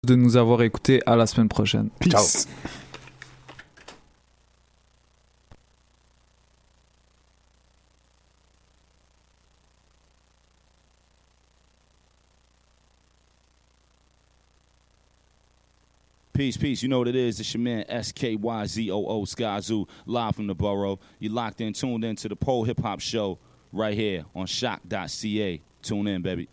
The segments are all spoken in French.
de nous avoir écoutés. À la semaine prochaine. Peace. Ciao. Peace, peace. You know what it is. It's your man SKYZOO Skyzoo, live from the borough. You're locked in, tuned in to the Pole Hip Hop Show right here on shock.ca. Tune in, baby.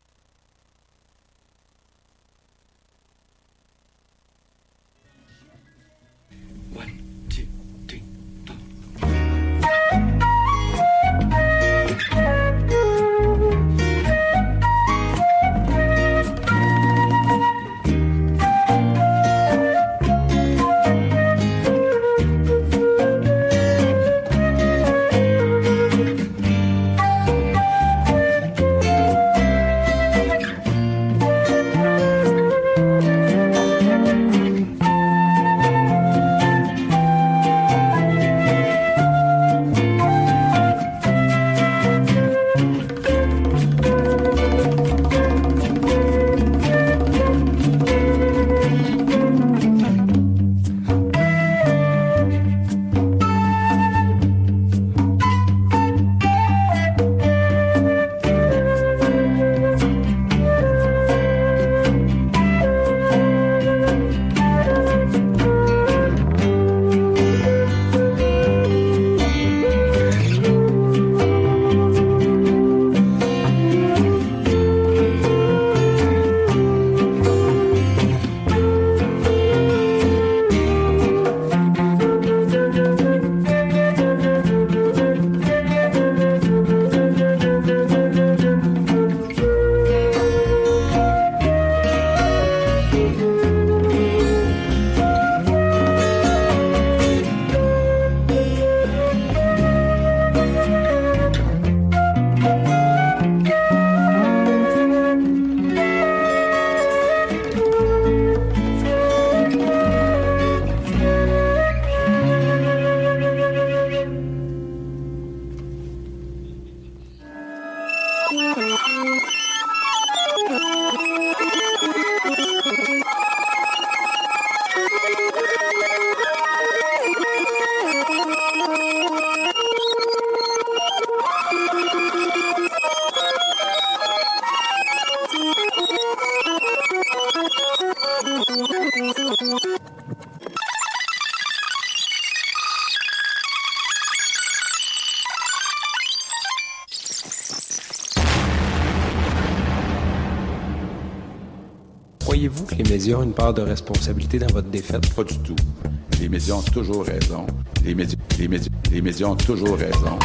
Croyez-vous que les médias ont une part de responsabilité dans votre défaite? Pas du tout. Les médias ont toujours raison. Les médias ont toujours raison.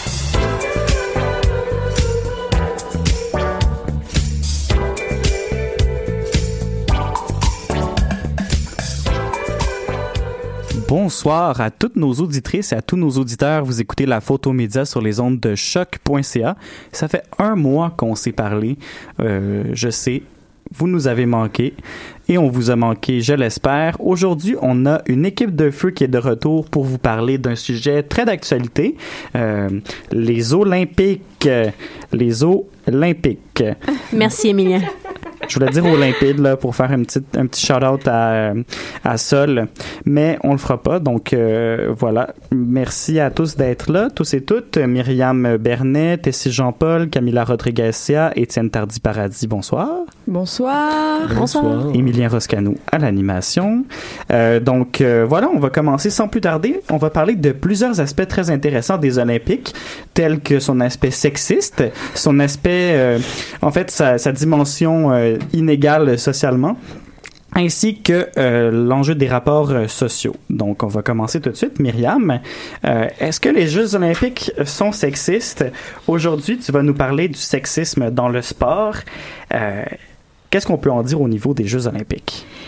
Bonsoir à toutes nos auditrices et à tous nos auditeurs. Vous écoutez La Faute aux médias sur les ondes de choc.ca. Ça fait 1 mois qu'on s'est parlé. Je sais, vous nous avez manqué et on vous a manqué, je l'espère. Aujourd'hui, on a une équipe de feu qui est de retour pour vous parler d'un sujet très d'actualité. Les Olympiques. Les Olympiques. Merci, Émilien. Je voulais dire Olympides là, pour faire un petit shout-out à Sol, mais on le fera pas. Donc voilà. Merci à tous d'être là, tous et toutes. Myriam Bernet, Tessie Jean-Paul, Camilla Rodriguez-Sia, Étienne Tardy-Paradis, bonsoir. Bonsoir. Bonsoir. Émilien Roscanou à l'animation. Donc voilà, on va commencer sans plus tarder. On va parler de plusieurs aspects très intéressants des Olympiques, tels que son aspect sexiste, son aspect, en fait, sa dimension inégale socialement, ainsi que l'enjeu des rapports sociaux. Donc, on va commencer tout de suite. Myriam, est-ce que les Jeux olympiques sont sexistes? Aujourd'hui, tu vas nous parler du sexisme dans le sport. Qu'est-ce qu'on peut en dire au niveau des Jeux olympiques?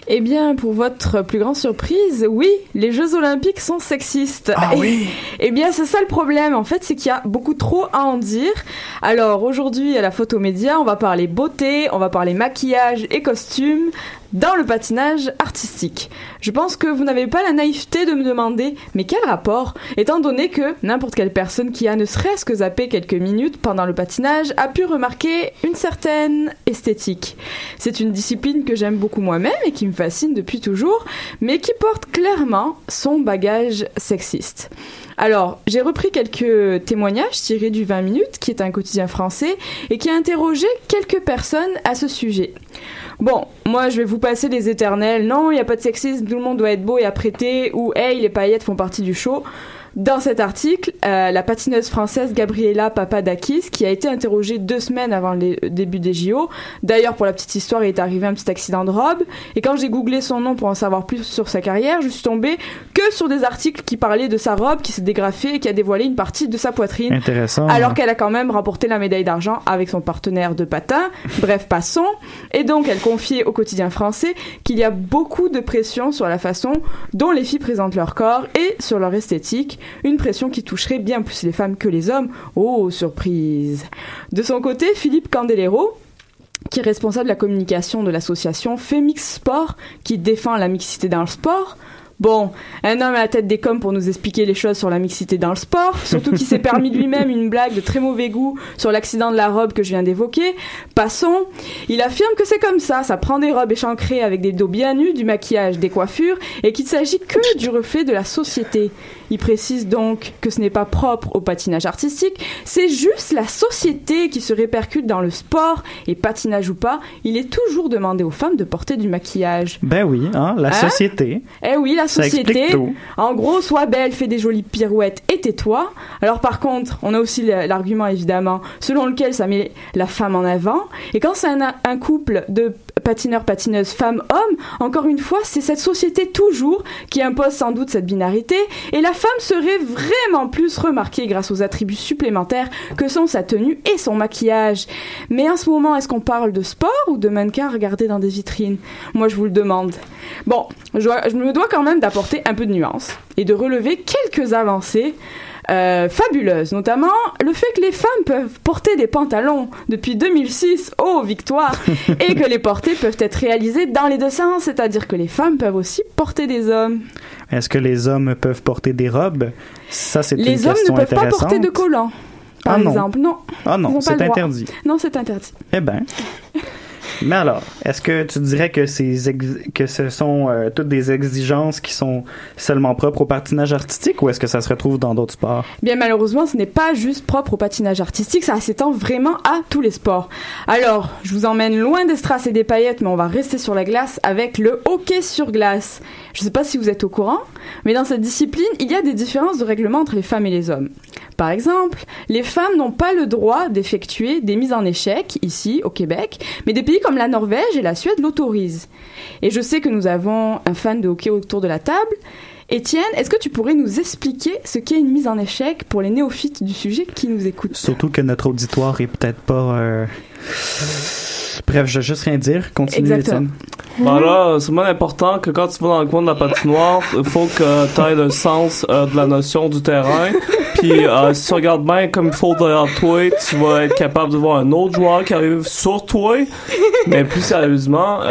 Eh bien, pour votre plus grande surprise, oui, les Jeux Olympiques sont sexistes. Ah oui. Eh bien, c'est ça le problème. En fait, c'est qu'il y a beaucoup trop à en dire. Alors, aujourd'hui, à la Photomédia, on va parler beauté, on va parler maquillage et costumes dans le patinage artistique. Je pense que vous n'avez pas la naïveté de me demander « Mais quel rapport ?» étant donné que n'importe quelle personne qui a ne serait-ce que zappé quelques minutes pendant le patinage a pu remarquer une certaine esthétique. C'est une discipline que j'aime beaucoup moi-même et qui me fascine depuis toujours, mais qui porte clairement son bagage sexiste. Alors, j'ai repris quelques témoignages tirés du 20 minutes, qui est un quotidien français, et qui a interrogé quelques personnes à ce sujet. Bon, moi je vais vous passer les éternels, non, il n'y a pas de sexisme, tout le monde doit être beau et apprêté, ou hey, les paillettes font partie du show. Dans cet article, la patineuse française Gabriela Papadakis, qui a été interrogée 2 semaines avant le début des JO. D'ailleurs, pour la petite histoire, il est arrivé un petit accident de robe. Et quand j'ai googlé son nom pour en savoir plus sur sa carrière, je suis tombée que sur des articles qui parlaient de sa robe qui s'est dégrafée et qui a dévoilé une partie de sa poitrine. Intéressant. Alors qu'elle a quand même remporté la médaille d'argent avec son partenaire de patin. Bref, passons. Et donc, elle confiait au quotidien français qu'il y a beaucoup de pression sur la façon dont les filles présentent leur corps et sur leur esthétique. Une pression qui toucherait bien plus les femmes que les hommes. Oh, surprise! De son côté, Philippe Candelero, qui est responsable de la communication de l'association Femix Sport, qui défend la mixité dans le sport. Bon, un homme à la tête des coms pour nous expliquer les choses sur la mixité dans le sport, surtout qu'il s'est permis lui-même une blague de très mauvais goût sur l'accident de la robe que je viens d'évoquer. Passons. Il affirme que c'est comme ça prend des robes échancrées avec des dos bien nus, du maquillage, des coiffures, et qu'il s'agit que du reflet de la société. Il précise donc que ce n'est pas propre au patinage artistique, c'est juste la société qui se répercute dans le sport, et patinage ou pas, il est toujours demandé aux femmes de porter du maquillage. Ben oui, hein, la société. Eh oui, la Ça société. explique tout. En gros, sois belle, fais des jolies pirouettes et tais-toi. Alors par contre, on a aussi l'argument évidemment selon lequel ça met la femme en avant. Et quand c'est un couple de patineurs-patineuses femmes-hommes, encore une fois, c'est cette société toujours qui impose sans doute cette binarité. Et la femme serait vraiment plus remarquée grâce aux attributs supplémentaires que sont sa tenue et son maquillage. Mais en ce moment, est-ce qu'on parle de sport ou de mannequins regardés dans des vitrines? Moi, je vous le demande. Bon, je me dois quand même d'apporter un peu de nuance et de relever quelques avancées fabuleuses, notamment le fait que les femmes peuvent porter des pantalons depuis 2006, oh victoire, et que les portées peuvent être réalisées dans les deux sens, c'est-à-dire que les femmes peuvent aussi porter des hommes. Est-ce que les hommes peuvent porter des robes? Ça, c'est une question intéressante. Les hommes ne peuvent pas intéressante. porter de collants, par exemple. Non. Ah non, c'est interdit. Non, c'est interdit. Eh ben... Mais alors, est-ce que tu dirais que ce sont toutes des exigences qui sont seulement propres au patinage artistique ou est-ce que ça se retrouve dans d'autres sports? Bien malheureusement, ce n'est pas juste propre au patinage artistique, ça s'étend vraiment à tous les sports. Alors, je vous emmène loin des strass et des paillettes, mais on va rester sur la glace avec le hockey sur glace. Je ne sais pas si vous êtes au courant, mais dans cette discipline, il y a des différences de règlement entre les femmes et les hommes. Par exemple, les femmes n'ont pas le droit d'effectuer des mises en échec, ici, au Québec, mais des pays comme la Norvège et la Suède l'autorisent. Et je sais que nous avons un fan de hockey autour de la table. Étienne, est-ce que tu pourrais nous expliquer ce qu'est une mise en échec pour les néophytes du sujet qui nous écoutent? Surtout que notre auditoire est peut-être pas... Bref, je vais juste rien dire. Continue, Étienne. Ben là, c'est moins important que quand tu vas dans le coin de la patinoire, il faut que tu aies le sens de la notion du terrain. Puis si tu regardes bien comme il faut derrière toi, tu vas être capable de voir un autre joueur qui arrive sur toi. Mais plus sérieusement...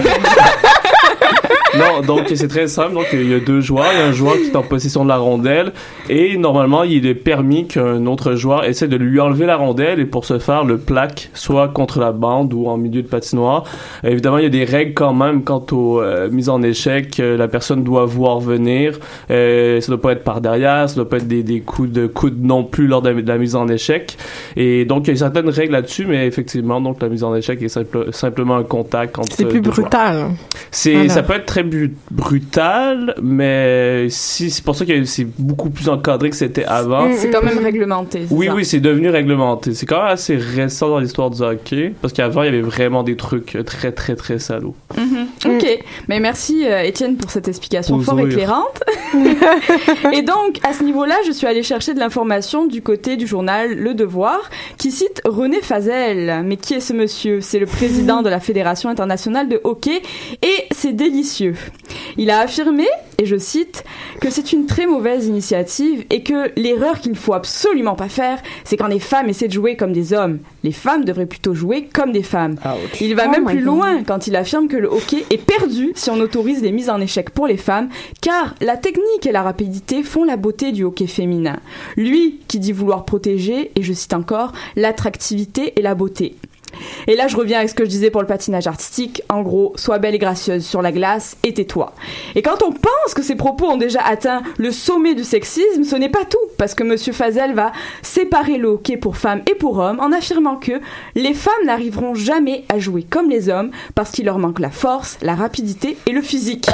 Non, donc c'est très simple. Donc il y a 2 joueurs. Il y a un joueur qui est en possession de la rondelle et normalement il est permis qu'un autre joueur essaie de lui enlever la rondelle et pour ce faire le plaque soit contre la bande ou en milieu de patinoire. Évidemment il y a des règles quand même quant aux mises en échec. La personne doit voir venir. Ça doit pas être par derrière. Ça doit pas être des coups de coude non plus lors de la mise en échec. Et donc il y a certaines règles là-dessus, mais effectivement donc la mise en échec est simplement un contact entre. C'est plus brutal. Ça peut être très brutal, mais c'est pour ça que c'est beaucoup plus encadré que c'était avant. C'est quand même réglementé. Oui, c'est devenu réglementé. C'est quand même assez récent dans l'histoire du hockey, parce qu'avant, il y avait vraiment des trucs très, très, très salauds. Ok, mais merci Étienne pour cette explication fort éclairante. Et donc, à ce niveau-là, je suis allée chercher de l'information du côté du journal Le Devoir, qui cite René Fazel. Mais qui est ce monsieur? C'est le président de la Fédération internationale de hockey, et c'est délicieux. Il a affirmé, et je cite, que c'est une très mauvaise initiative et que l'erreur qu'il ne faut absolument pas faire, c'est quand les femmes essaient de jouer comme des hommes. Les femmes devraient plutôt jouer comme des femmes. Ouch. Il va même plus loin quand il affirme que le hockey est perdu si on autorise les mises en échec pour les femmes, car la technique et la rapidité font la beauté du hockey féminin. Lui qui dit vouloir protéger, et je cite encore, l'attractivité et la beauté. Et là, je reviens avec ce que je disais pour le patinage artistique. En gros, sois belle et gracieuse sur la glace et tais-toi. Et quand on pense que ces propos ont déjà atteint le sommet du sexisme, ce n'est pas tout, parce que Monsieur Fazel va séparer le hockey pour femmes et pour hommes en affirmant que les femmes n'arriveront jamais à jouer comme les hommes parce qu'il leur manque la force, la rapidité et le physique.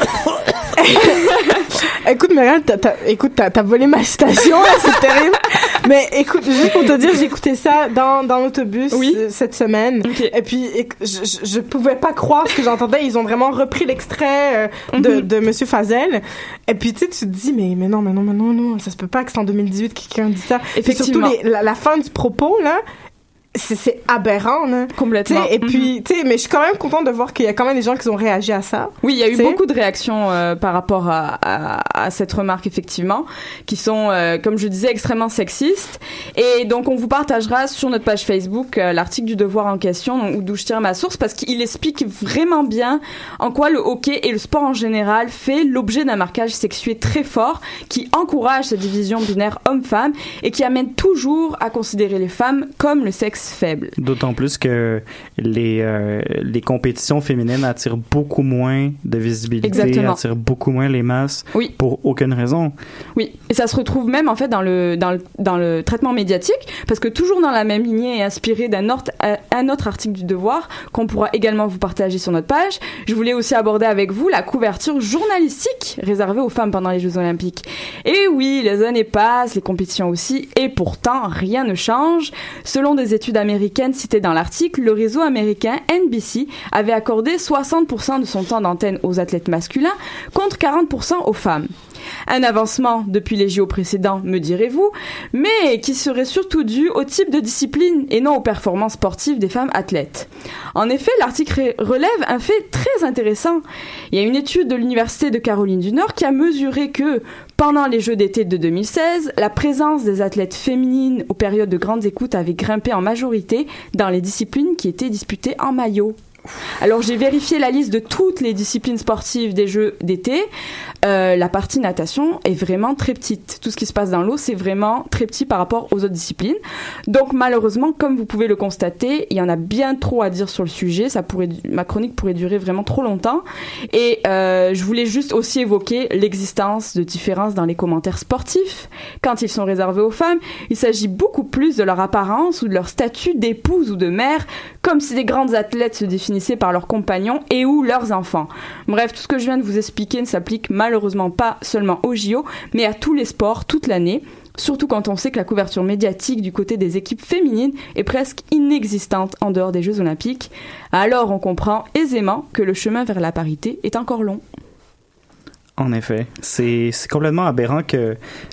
Écoute, Marianne, t'as volé ma citation, là, c'est terrible. Mais écoute, juste pour te dire, j'ai écouté ça dans l'autobus cette semaine. Okay. Et puis, je pouvais pas croire ce que j'entendais. Ils ont vraiment repris l'extrait de Monsieur Fazel. Et puis, tu sais, tu te dis, mais non, ça se peut pas que c'est en 2018 que quelqu'un dit ça. Effectivement. Et surtout, la fin du propos, là, c'est aberrant, là. Complètement. T'sais, et puis, tu sais, mais je suis quand même contente de voir qu'il y a quand même des gens qui ont réagi à ça. Oui, il y a eu beaucoup de réactions par rapport à cette remarque, effectivement, qui sont, comme je disais, extrêmement sexistes. Et donc, on vous partagera sur notre page Facebook l'article du Devoir en question, d'où je tire ma source, parce qu'il explique vraiment bien en quoi le hockey et le sport en général fait l'objet d'un marquage sexué très fort, qui encourage cette division binaire homme-femme et qui amène toujours à considérer les femmes comme le sexe faible. D'autant plus que les compétitions féminines attirent beaucoup moins de visibilité, Exactement. attirent beaucoup moins les masses, pour aucune raison. Oui, et ça se retrouve même en fait dans le traitement médiatique, parce que toujours dans la même lignée et inspiré un autre article du Devoir qu'on pourra également vous partager sur notre page, je voulais aussi aborder avec vous la couverture journalistique réservée aux femmes pendant les Jeux Olympiques. Et oui, les années passent, les compétitions aussi, et pourtant rien ne change. Selon des études américaines citées dans l'article, le réseau américain NBC avait accordé 60% de son temps d'antenne aux athlètes masculins contre 40% aux femmes. Un avancement depuis les JO précédents, me direz-vous, mais qui serait surtout dû au type de discipline et non aux performances sportives des femmes athlètes. En effet, l'article relève un fait très intéressant. Il y a une étude de l'Université de Caroline du Nord qui a mesuré que, pendant les Jeux d'été de 2016, la présence des athlètes féminines aux périodes de grandes écoutes avait grimpé en majorité dans les disciplines qui étaient disputées en maillot. Alors j'ai vérifié la liste de toutes les disciplines sportives des Jeux d'été. La partie natation est vraiment très petite. Tout ce qui se passe dans l'eau, c'est vraiment très petit par rapport aux autres disciplines. Donc malheureusement, comme vous pouvez le constater, il y en a bien trop à dire sur le sujet. Ma chronique pourrait durer vraiment trop longtemps. Et je voulais juste aussi évoquer l'existence de différences dans les commentaires sportifs. Quand ils sont réservés aux femmes, il s'agit beaucoup plus de leur apparence ou de leur statut d'épouse ou de mère, comme si des grandes athlètes se définissaient par leurs compagnons et ou leurs enfants. Bref, tout ce que je viens de vous expliquer ne s'applique malheureusement pas seulement aux JO, mais à tous les sports toute l'année, surtout quand on sait que la couverture médiatique du côté des équipes féminines est presque inexistante en dehors des Jeux Olympiques. Alors on comprend aisément que le chemin vers la parité est encore long. En effet, c'est complètement aberrant que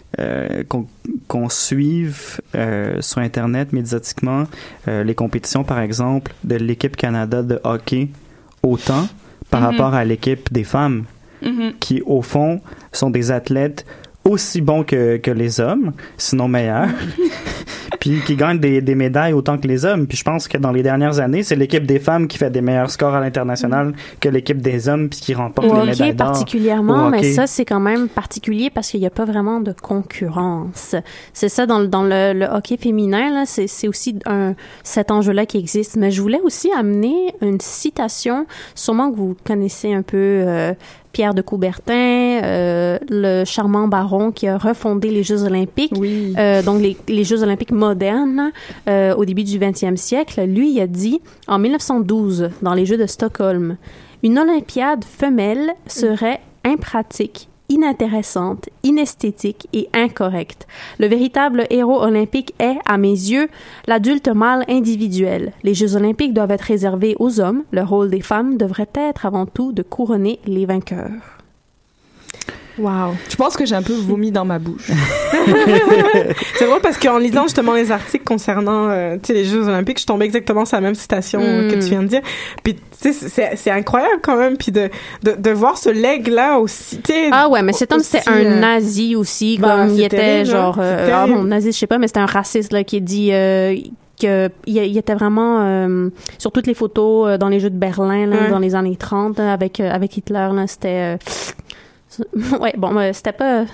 qu'on suive sur Internet médiatiquement les compétitions, par exemple, de l'équipe Canada de hockey autant par rapport à l'équipe des femmes qui, au fond, sont des athlètes aussi bons que les hommes, sinon meilleurs, puis qui gagnent des médailles autant que les hommes. Puis je pense que dans les dernières années, c'est l'équipe des femmes qui fait des meilleurs scores à l'international que l'équipe des hommes, puis qui remporte les médailles d'or. Particulièrement, mais ça, c'est quand même particulier parce qu'il n'y a pas vraiment de concurrence. C'est ça, dans le hockey féminin, là, c'est aussi cet enjeu-là qui existe. Mais je voulais aussi amener une citation, sûrement que vous connaissez un peu... Pierre de Coubertin, le charmant baron qui a refondé les Jeux olympiques, donc les Jeux olympiques modernes au début du 20e siècle. Lui, il a dit, en 1912, dans les Jeux de Stockholm, « Une olympiade femelle serait impratique, inintéressante, inesthétique et incorrecte. Le véritable héros olympique est, à mes yeux, l'adulte mâle individuel. Les Jeux olympiques doivent être réservés aux hommes. Le rôle des femmes devrait être avant tout de couronner les vainqueurs. Wow. Je pense que j'ai un peu vomi dans ma bouche. C'est drôle parce qu'en lisant justement les articles concernant les Jeux olympiques, je tombais exactement sur la même citation que tu viens de dire. Puis tu sais, c'est incroyable quand même, puis de voir ce leg-là aussi. Ah ouais, mais cet homme, c'était un nazi aussi, comme il était terrible, genre... nazi, je sais pas, mais c'était un raciste là, qui dit... qu'il était vraiment sur toutes les photos dans les Jeux de Berlin là, dans les années 30 avec Hitler là, c'était ouais, bon, c'était pas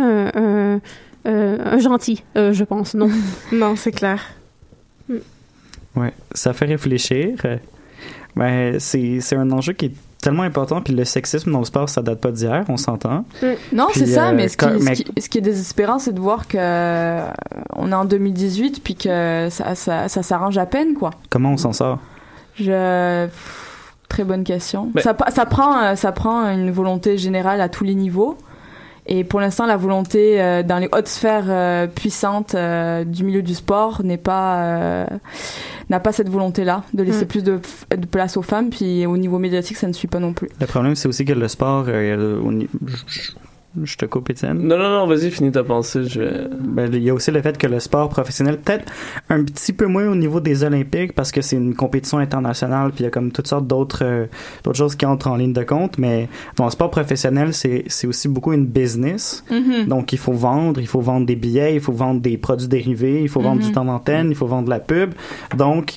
un gentil, je pense, non. Non, c'est clair. Ouais, ça fait réfléchir. Mais c'est un enjeu qui est tellement important, puis le sexisme dans le sport, ça date pas d'hier, on s'entend. Non, puis, c'est ça, mais ce qui est désespérant, c'est de voir que on est en 2018, puis que ça s'arrange à peine, quoi. Comment on s'en sort? Très bonne question. Ça prend une volonté générale à tous les niveaux. Et pour l'instant, la volonté dans les hautes sphères puissantes du milieu du sport n'a pas cette volonté-là de laisser plus de place aux femmes. Puis au niveau médiatique, ça ne suit pas non plus. Le problème, c'est aussi que le sport... Je te coupe, Étienne. Non, vas-y, finis ta pensée. Il y a aussi le fait que le sport professionnel, peut-être un petit peu moins au niveau des Olympiques, parce que c'est une compétition internationale, puis il y a comme toutes sortes d'autres choses qui entrent en ligne de compte, mais dans le sport professionnel, c'est aussi beaucoup une business. Mm-hmm. Donc, il faut vendre des billets, il faut vendre des produits dérivés, il faut vendre du temps d'antenne, il faut vendre de la pub. Donc,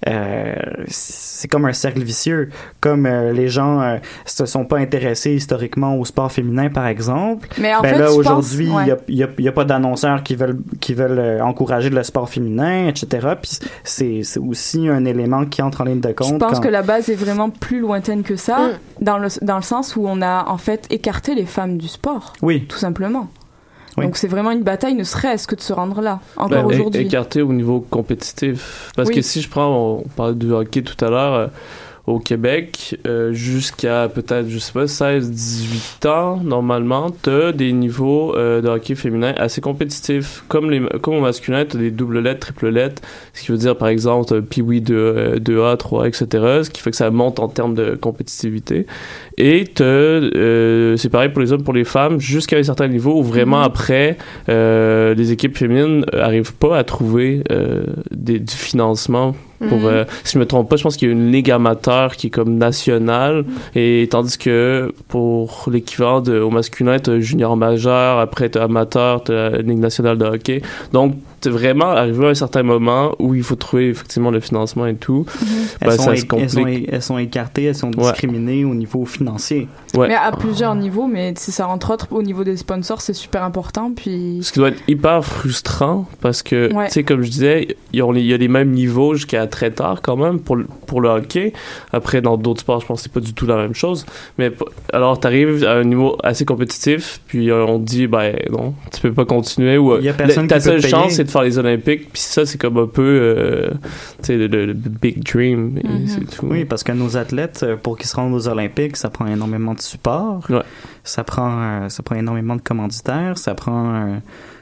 c'est comme un cercle vicieux. Comme les gens se sont pas intéressés historiquement au sport féminin, par exemple. Mais en fait, là, aujourd'hui, il y a pas d'annonceurs qui veulent encourager le sport féminin, etc. Puis c'est aussi un élément qui entre en ligne de compte. Je pense que la base est vraiment plus lointaine que ça, dans le sens où on a en fait écarté les femmes du sport. Oui. Tout simplement. Oui. Donc c'est vraiment une bataille, ne serait-ce que de se rendre là, encore aujourd'hui. Écarté au niveau compétitif. Parce que si je prends, on parlait du hockey tout à l'heure, au Québec, jusqu'à peut-être, je sais pas, 16-18 ans, normalement, t'as des niveaux de hockey féminin assez compétitifs. Comme au masculin, t'as des double lettres, triple lettres, ce qui veut dire, par exemple, Pee-wee 2A, 3A, etc., ce qui fait que ça monte en termes de compétitivité. Et c'est pareil pour les hommes, pour les femmes, jusqu'à un certain niveau où vraiment après, les équipes féminines arrivent pas à trouver du financement. Si je me trompe pas, je pense qu'il y a une ligue amateur qui est comme nationale, et tandis que pour l'équivalent au masculin, t'as junior majeur, après t'as amateur, t'as la ligue nationale de hockey. Donc t'es vraiment arrivé à un certain moment où il faut trouver effectivement le financement et tout. Ça se complique. Elles sont écartées, elles sont discriminées au niveau financier. Ouais. Mais à plusieurs niveaux, mais ça entre autres au niveau des sponsors, c'est super important. Puis ce qui doit être hyper frustrant parce que tu sais, comme je disais, il y a les mêmes niveaux jusqu'à très tard quand même pour le hockey. Après, dans d'autres sports, je pense que c'est pas du tout la même chose. Mais alors t'arrives à un niveau assez compétitif, puis on te dit non, tu peux pas continuer, ou ta seule chance c'est de faire les Olympiques, puis ça c'est comme un peu tu sais, le big dream, et c'est tout. Oui, parce que nos athlètes, pour qu'ils se rendent aux Olympiques, ça prend énormément de support, ça prend énormément de commanditaires, ça prend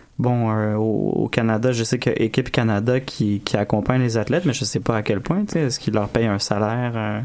au Canada, je sais qu'il y a Équipe Canada qui accompagne les athlètes, mais je sais pas à quel point, tu sais, est-ce qu'ils leur payent un salaire?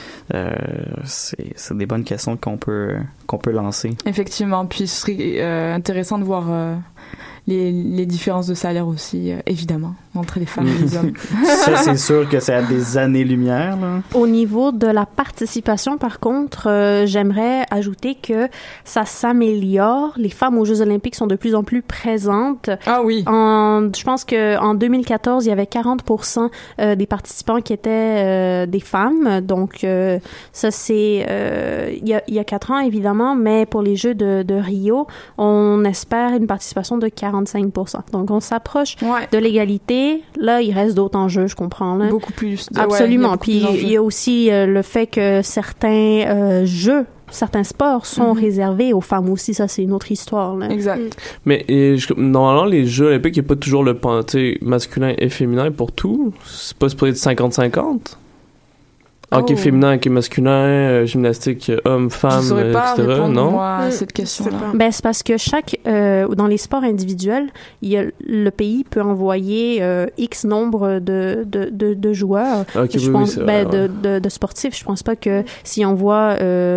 C'est des bonnes questions qu'on peut lancer. Effectivement, puis ce serait intéressant de voir les différences de salaire aussi, évidemment, entre les femmes et les hommes. Ça, c'est sûr que c'est à des années-lumière, là. Au niveau de la participation, par contre, j'aimerais ajouter que ça s'améliore. Les femmes aux Jeux olympiques sont de plus en plus présentes. Ah oui. Je pense qu'en 2014, il y avait 40% des participants qui étaient des femmes. Donc, ça, c'est il y a 4 ans, évidemment, mais pour les Jeux de Rio, on espère une participation de 45%. Donc, on s'approche de l'égalité. Là, il reste d'autres enjeux, je comprends. Là. Beaucoup plus. Absolument. Puis, il y a aussi le fait que certains sports sont réservés aux femmes aussi. Ça, c'est une autre histoire. Là. Exact. Mais normalement, les Jeux olympiques, il n'y a pas toujours le masculin et féminin pour tout. C'est pas supposé être 50-50? Hockey féminin, hockey masculin, gymnastique homme-femme, Je saurais pas etc. répondre, Non? moi, à cette question-là. Ben, c'est parce que dans les sports individuels, le pays peut envoyer X nombre de joueurs. Ok, je oui, pense, c'est vrai, de sportifs. Je pense pas que s'il envoie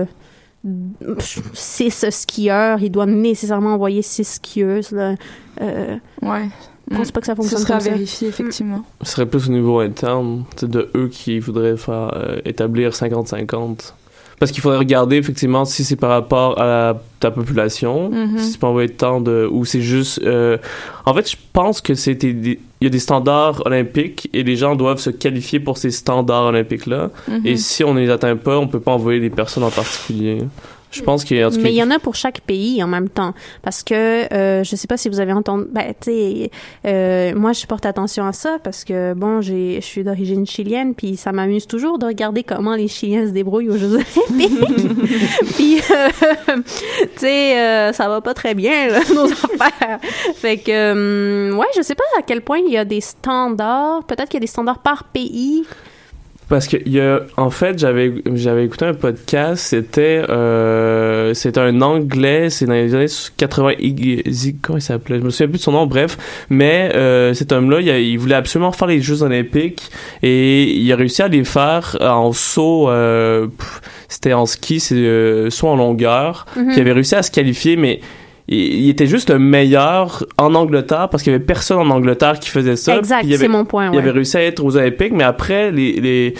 6 skieurs, il doit nécessairement envoyer 6 skieuses. Là. Ouais. Je pense pas que ça fonctionne Ce serait à comme ça. vérifier, effectivement. Ce serait plus au niveau interne, de eux qui voudraient faire établir 50-50. Parce qu'il faudrait regarder, effectivement, si c'est par rapport à ta population, si tu peux envoyer tant ou c'est juste... En fait, je pense que il y a des standards olympiques et les gens doivent se qualifier pour ces standards olympiques-là. Et si on ne les atteint pas, on peut pas envoyer des personnes en particulier. Je pense qu'il y a... Mais il y en a pour chaque pays en même temps. Parce que, je sais pas si vous avez entendu... Ben, tu sais, moi, je porte attention à ça parce que, bon, je suis d'origine chilienne, puis ça m'amuse toujours de regarder comment les Chiliens se débrouillent aux Jeux olympiques. Puis, tu sais, ça va pas très bien, là, nos affaires. Fait que, ouais, je sais pas à quel point il y a des standards. Peut-être qu'il y a des standards par pays. Parce que en fait, j'avais écouté un podcast, c'était un Anglais, c'est dans les années 80, comment il s'appelait, je me souviens plus de son nom, bref, mais cet homme-là, il voulait absolument faire les Jeux olympiques et il a réussi à les faire en saut, c'était en ski, c'est saut en longueur, puis il avait réussi à se qualifier, mais il était juste le meilleur en Angleterre parce qu'il y avait personne en Angleterre qui faisait ça. Exact, c'est mon point. Il avait réussi à être aux Olympiques, mais après le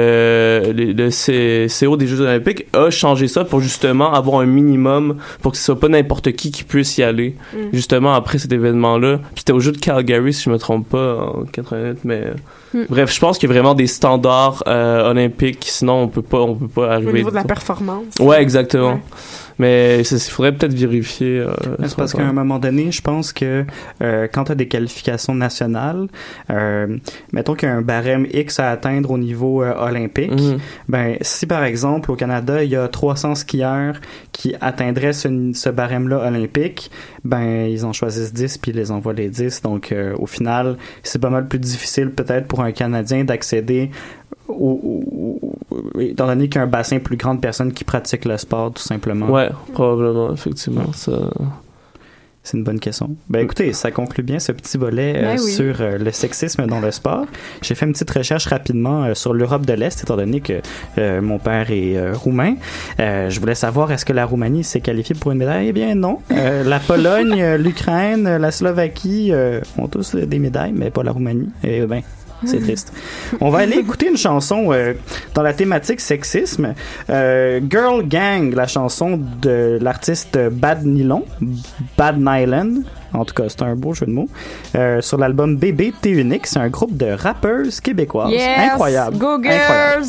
CO des Jeux Olympiques a changé ça pour justement avoir un minimum pour que ce soit pas n'importe qui puisse y aller. Justement après cet événement-là, puis c'était au jeu de Calgary si je me trompe pas en 88, mais bref, je pense qu'il y a vraiment des standards olympiques, sinon on peut pas arriver. Au niveau de la performance. Ouais, exactement. Ouais. Mais il faudrait peut-être vérifier. C'est parce qu'à un moment donné, je pense que quand tu as des qualifications nationales, mettons qu'il y a un barème X à atteindre au niveau olympique, ben si par exemple au Canada, il y a 300 skieurs qui atteindraient ce barème-là olympique, ben ils en choisissent 10 puis ils les envoient les 10. Donc au final, c'est pas mal plus difficile peut-être pour un Canadien d'accéder étant donné qu'il y a un bassin plus grand de personnes qui pratiquent le sport, tout simplement. Ouais, probablement, effectivement. Ça... C'est une bonne question. Ben écoutez, ça conclut bien ce petit volet sur le sexisme dans le sport. J'ai fait une petite recherche rapidement sur l'Europe de l'Est, étant donné que mon père est roumain. Je voulais savoir, est-ce que la Roumanie s'est qualifiée pour une médaille? Eh bien non. La Pologne, l'Ukraine, la Slovaquie ont tous des médailles, mais pas la Roumanie. Eh ben... c'est triste. On va aller écouter une chanson dans la thématique sexisme. Girl Gang, la chanson de l'artiste Bad Nylon. En tout cas, c'est un beau jeu de mots. Sur l'album Bébé T'es unique. C'est un groupe de rappeuses québécoises. Yes, incroyable. Go girls! Incroyable.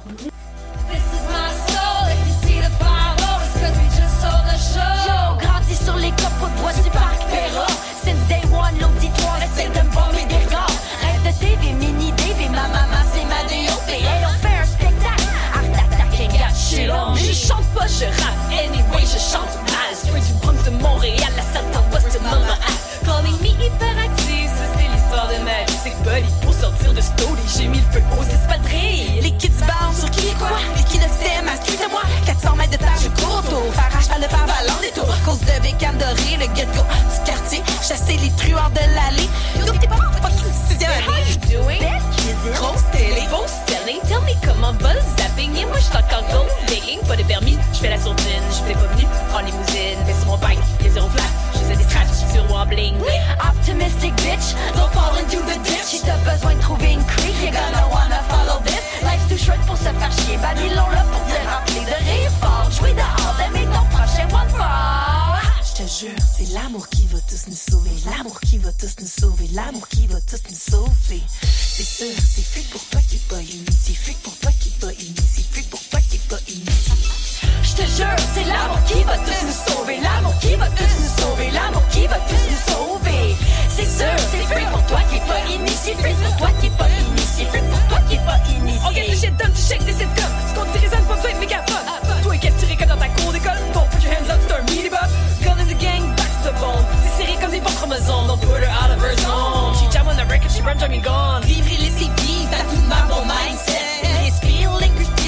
Je chante pas, je rappe, anyway, je chante mal. Straight du Bronx de Montréal, la salle en West de Mama. Calling me hyperactive, ça c'est l'histoire de ma vie. C'est que Buddy, pour sortir de story, j'ai mis le feu aux espadrilles. Les kids bound sur qui et quoi, les kids de STEM à street de moi. 400 mètres de terre, je cours autour, faire à cheval de faire valant des tours. Cause de bécane dorée, le get-go du quartier, chasser les truands de l'allée. Yo, t'es pas en fucking 6e année. How you doing? Grosse télé, beau selling, tell me comment buzz zapping. Et moi j'suis encore gold digging, pas de permis, j'fais la sourdine, j'plais pas venu en limousine. Mais sur mon bike, y'a zéro flat, j'faisais des scratchs sur Wobbling. Optimistic bitch, don't fall into the ditch. Si t'as besoin de trouver une creek, you're gonna wanna follow this. Life's too short pour se faire chier, Babylon là pour te rappeler de rire fort. Jouer dehors, d'aimer ton prochain one fall. Je te jure, c'est l'amour qui va tous nous sauver. L'amour qui va tous nous sauver. L'amour qui va tous nous sauver. C'est sûr, c'est fait pour toi qui est pas uni. C'est fait pour toi qui est pas uni. C'est fait pour toi qui est pas uni. Je te jure, c'est l'amour qui va tous nous sauver. L'amour qui va tous nous sauver. L'amour qui va tous nous sauver. C'est sûr, c'est fait pour toi qui est pas uni. C'est fait pour toi qui est pas uni. C'est fait pour toi qui est pas uni. On gagne le shit done, tu shake des sitcoms. Tu comptes tes raisons, pas besoin de méga pop. Toi, qu'est-ce que tu récoltes dans ta cour d'école? Bon, put your hands up, c'est un meaty bop. Gun in the gang, back to the bone. C'est serré comme des bons chromosomes. Don't put her out of her zone. She jam on the record, she run, me gone. Vivre et laisser vivre, t'as tout de même mon mindset. Respire, linguistique.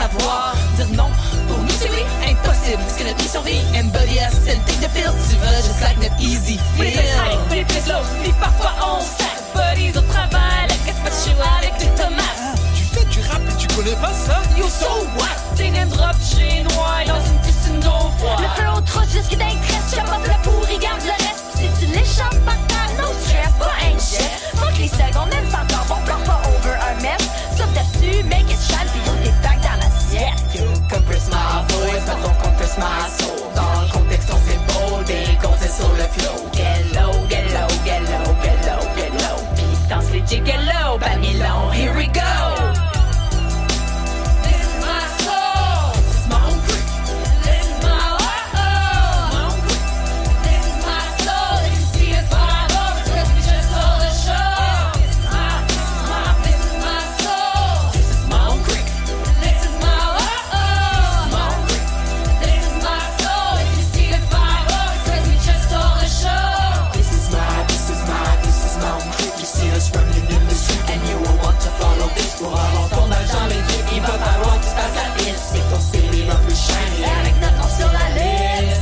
savoir dire non. Pour nous c'est oui, impossible, parce que notre mission vie, embody us, and take the pills, tu vas just like notre easy feel. Puis plus low, puis parfois on sac, buddies au travail, la gazpacho avec les tomates. Tu fais du rap et tu connais pas ça? Yo, so what? T'es name drop chinois dans une piscine d'eau froide. Le feu au trosse jusqu'à d'intéresse, j'aime pas la pourri, garde le reste. Si tu l'échappes par terre, no stress, pas anxious. Fuck les secondes, même sans temps, on pleure pas over un mess. Sauf dessus, make it shine, puis yo, t'es back dans l'assiette. You compress my voice, but don't compress my soul. Dans le contexte, on fait bold et compter sur le flow. Get low, get low, get low, get low, get low. Puis danse les jiggalos, Babylon, here we go. Pour avoir ton argent, les vies, il va falloir que tu passes la piste. C'est ton CV va plus shiny avec notre nom sur la liste.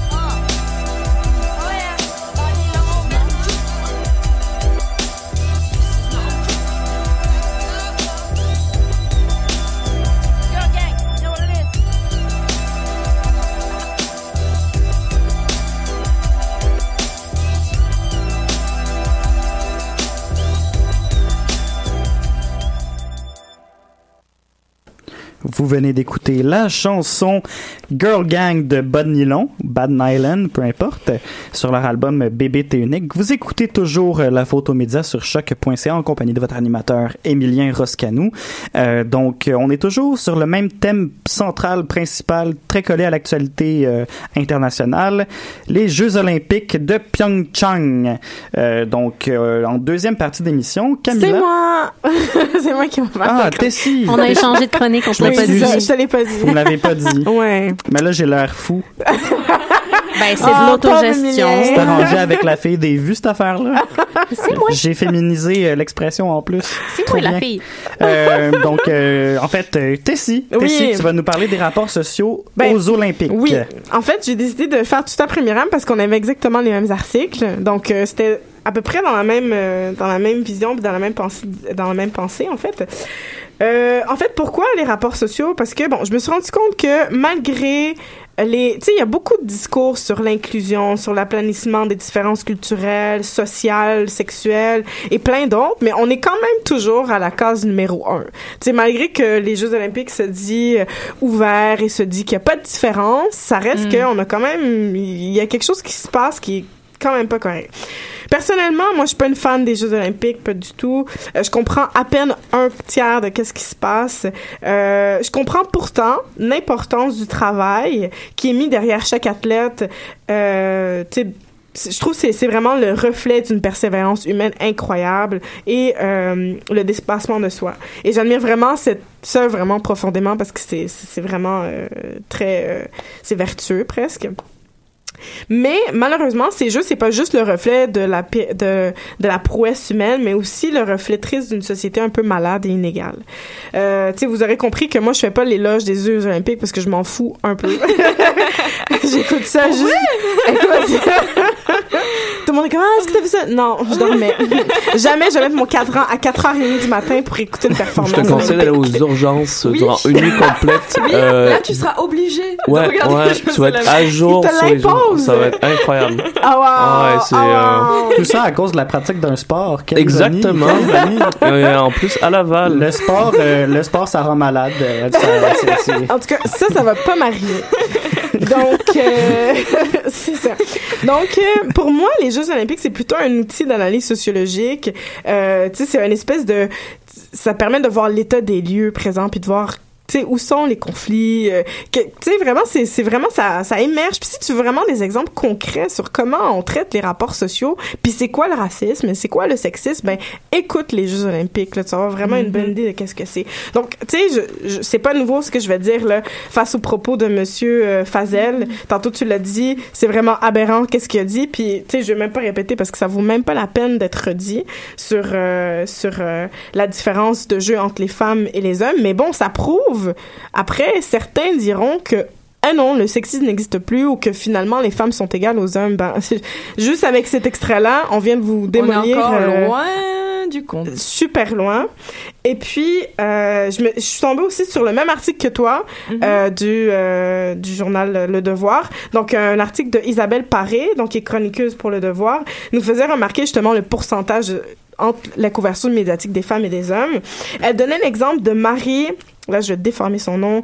Vous venez d'écouter la chanson Girl Gang de Bad Nylon, peu importe, sur leur album Bébé t'es unique. Vous écoutez toujours la photo média sur choc.ca en compagnie de votre animateur Émilien Roscanou. Donc, on est toujours sur le même thème central, principal, très collé à l'actualité internationale, les Jeux olympiques de Pyeongchang. Donc, en deuxième partie d'émission, Camilla... C'est moi! C'est moi qui m'en parle. Ah, Tessie! On a échangé de chronique, on te l'a pas dit. Je te l'ai pas dit. Vous me l'avez pas dit. Ouais. Mais là, j'ai l'air fou. Ben, c'est de l'autogestion. C'est arrangé avec la fille des vues, cette affaire-là. C'est moi. J'ai féminisé l'expression en plus. C'est moi, la fille. Donc, en fait, Tessie, tu vas nous parler des rapports sociaux aux Olympiques. Oui. En fait, j'ai décidé de faire tout ça premièrement parce qu'on avait exactement les mêmes articles. Donc, c'était à peu près dans la même vision, dans la même pensée, en fait. En fait, pourquoi les rapports sociaux? Parce que, bon, je me suis rendu compte que malgré tu sais, il y a beaucoup de discours sur l'inclusion, sur l'aplanissement des différences culturelles, sociales, sexuelles et plein d'autres, mais on est quand même toujours à la case numéro 1. Tu sais, malgré que les Jeux olympiques se dit ouverts et se dit qu'il n'y a pas de différence, ça reste qu'on a quand même, il y a quelque chose qui se passe qui est quand même pas correct. Personnellement, moi, je suis pas une fan des Jeux olympiques, pas du tout. Je comprends à peine un tiers de qu'est-ce qui se passe. Je comprends pourtant l'importance du travail qui est mis derrière chaque athlète. Tu sais, je trouve que c'est vraiment le reflet d'une persévérance humaine incroyable et le dépassement de soi. Et j'admire vraiment ça vraiment profondément parce que c'est vraiment très... c'est vertueux presque. Mais malheureusement, ces jeux, c'est pas juste le reflet de la prouesse humaine, mais aussi le reflet triste d'une société un peu malade et inégale. Tu sais, vous aurez compris que moi, je fais pas l'éloge des Jeux olympiques parce que je m'en fous un peu. J'écoute ça juste... Écoute, tout le monde est comme, est-ce que t'as vu ça? Non, je dormais. Jamais je vais mettre mon cadran à 4h30 du matin pour écouter une performance. Je te conseille d'aller aux urgences durant une nuit complète. Oui, là, tu seras obligé de regarder les Jeux tu vas être à jour sur les Jeux. Ça va être incroyable. Ah wow! Tout ça à cause de la pratique d'un sport. Exactement. En plus, à Laval. Le sport, ça rend malade. En tout cas, ça va pas m'arriver. Donc, c'est ça. Donc, pour moi, les Jeux olympiques, c'est plutôt un outil d'analyse sociologique. Tu sais, c'est une espèce de... Ça permet de voir l'état des lieux présents puis de voir... Tu sais, où sont les conflits? Tu sais, vraiment, c'est vraiment, ça émerge. Puis si tu veux vraiment des exemples concrets sur comment on traite les rapports sociaux, puis c'est quoi le racisme, c'est quoi le sexisme, ben, écoute les Jeux olympiques, là, tu vas avoir vraiment une bonne idée de qu'est-ce que c'est. Donc, tu sais, c'est pas nouveau ce que je vais dire, là, face aux propos de monsieur Fazel. Tantôt, tu l'as dit, c'est vraiment aberrant qu'est-ce qu'il a dit, puis, tu sais, je vais même pas répéter parce que ça vaut même pas la peine d'être dit sur la différence de jeu entre les femmes et les hommes, mais bon, ça prouve trouve. Après, certains diront que non, le sexisme n'existe plus ou que finalement les femmes sont égales aux hommes. Ben, juste avec cet extrait-là, on vient de vous démolir. On est encore loin du compte. Super loin. Et puis, je suis tombée aussi sur le même article que toi, du journal Le Devoir. Donc, un article de Isabelle Paré, donc qui est chroniqueuse pour Le Devoir, nous faisait remarquer justement le pourcentage entre la couverture médiatique des femmes et des hommes. Elle donnait l'exemple de Marie, là je vais déformer son nom,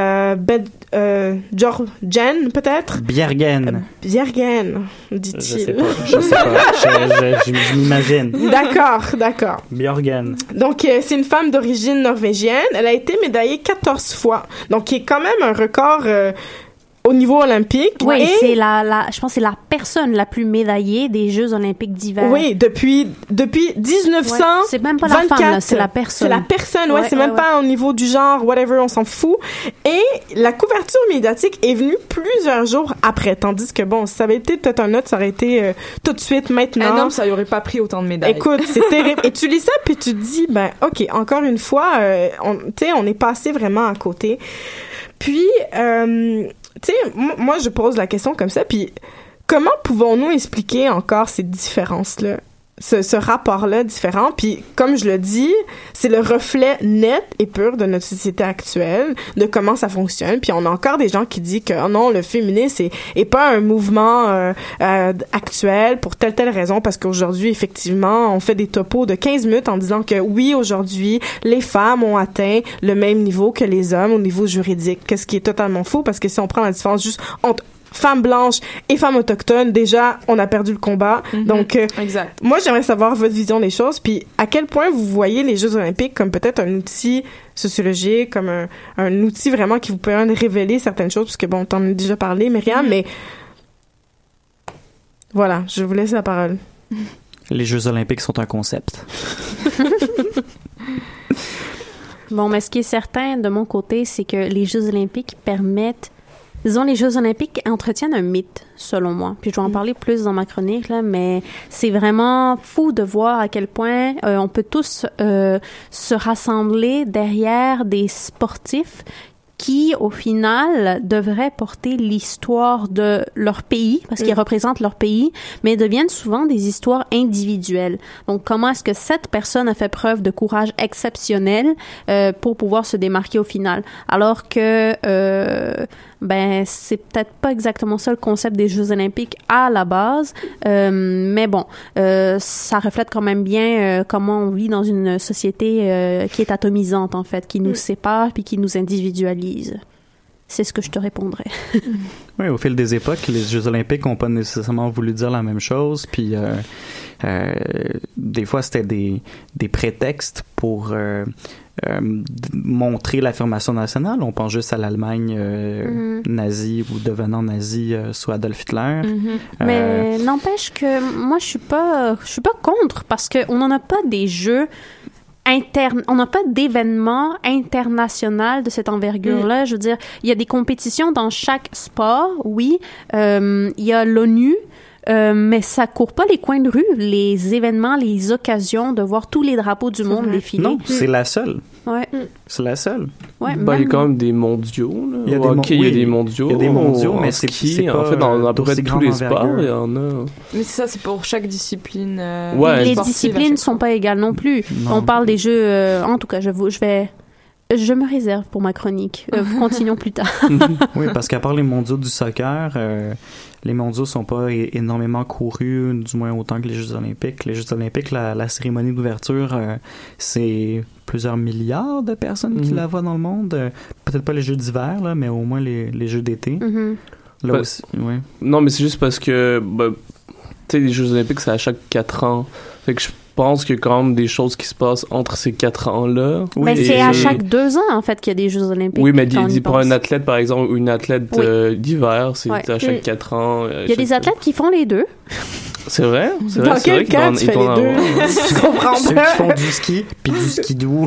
Georgen peut-être? Bjergen, dit-il. Je sais pas, je m'imagine. D'accord. Bjergen. Donc, c'est une femme d'origine norvégienne. Elle a été médaillée 14 fois. Donc, qui est quand même un record au niveau olympique. Oui, c'est je pense que c'est la personne la plus médaillée des Jeux olympiques d'hiver. Oui, depuis 1900. Ouais, c'est même pas la femme, là, c'est la personne. C'est la personne, c'est même pas au niveau du genre, whatever, on s'en fout. Et la couverture médiatique est venue plusieurs jours après, tandis que bon, si ça avait été peut-être un autre, ça aurait été tout de suite, maintenant. Un homme, ça y aurait pas pris autant de médailles. Écoute, c'est terrible. Et tu lis ça, puis tu te dis, ben, OK, encore une fois, on est passé vraiment à côté. Puis, tu sais, moi, je pose la question comme ça, puis comment pouvons-nous expliquer encore ces différences-là, ce rapport-là différent? Puis, comme je le dis, c'est le reflet net et pur de notre société actuelle, de comment ça fonctionne. Puis, on a encore des gens qui disent que, oh non, le féminisme est pas un mouvement actuel pour telle raison, parce qu'aujourd'hui, effectivement, on fait des topos de 15 minutes en disant que, oui, aujourd'hui, les femmes ont atteint le même niveau que les hommes au niveau juridique, ce qui est totalement faux, parce que si on prend la différence juste entre femmes blanches et femmes autochtones, déjà, on a perdu le combat. Donc, exact. Moi, j'aimerais savoir votre vision des choses, puis à quel point vous voyez les Jeux olympiques comme peut-être un outil sociologique, comme un outil vraiment qui vous permet de révéler certaines choses, parce que bon, t'en as déjà parlé, Myriam, mais voilà, je vous laisse la parole. Les Jeux olympiques sont un concept. Bon, mais ce qui est certain de mon côté, c'est que les Jeux olympiques permettent... Disons, les Jeux olympiques entretiennent un mythe, selon moi. Puis je vais en parler plus dans ma chronique, là, mais c'est vraiment fou de voir à quel point on peut tous se rassembler derrière des sportifs qui, au final, devraient porter l'histoire de leur pays, parce qu'ils représentent leur pays, mais deviennent souvent des histoires individuelles. Donc, comment est-ce que cette personne a fait preuve de courage exceptionnel pour pouvoir se démarquer au final? Alors que, ben, c'est peut-être pas exactement ça le concept des Jeux olympiques à la base, mais bon, ça reflète quand même bien comment on vit dans une société qui est atomisante, en fait, qui nous sépare puis qui nous individualise. C'est ce que je te répondrais. Oui, au fil des époques, les Jeux olympiques n'ont pas nécessairement voulu dire la même chose, puis des fois, c'était des prétextes pour montrer l'affirmation nationale. On pense juste à l'Allemagne nazie ou devenant nazie sous Adolf Hitler. Mais n'empêche que moi, je suis pas contre, parce qu'on n'en a pas des jeux on n'a pas d'événement international de cette envergure-là. Je veux dire, il y a des compétitions dans chaque sport, oui. Il y a l'ONU, mais ça court pas les coins de rue, les événements, les occasions de voir tous les drapeaux du monde défiler. Non, c'est la seule. Ouais. C'est la seule. Ouais, il y a quand même des mondiaux. Là. Il y a des mondiaux. Il y a des mondiaux, mais c'est pas en fait, dans à peu près tous les sports, il y en a. Mais c'est ça, c'est pour chaque discipline. Les disciplines sont pas égales non plus. Non. On parle des jeux. En tout cas, je me réserve pour ma chronique. Continuons plus tard. Oui, parce qu'à part les mondiaux du soccer, les mondiaux sont pas énormément courus, du moins autant que les Jeux olympiques. Les Jeux olympiques, la cérémonie d'ouverture, c'est plusieurs milliards de personnes qui la voient dans le monde. Peut-être pas les Jeux d'hiver, là, mais au moins les Jeux d'été. Là aussi, ouais. Non, mais c'est juste parce que, tu sais, les Jeux olympiques, c'est à chaque 4 ans. Fait que je pense qu'il y a quand même des choses qui se passent entre ces 4 ans-là. Mais c'est à chaque 2 ans, en fait, qu'il y a des Jeux olympiques. Oui, mais pour un athlète, par exemple, ou une athlète d'hiver, c'est à chaque 4 ans. Il y a des athlètes qui font les deux. C'est vrai? Dans quel cas tu fais les deux? Je comprends pas. Ceux qui font du ski, puis du skidoo.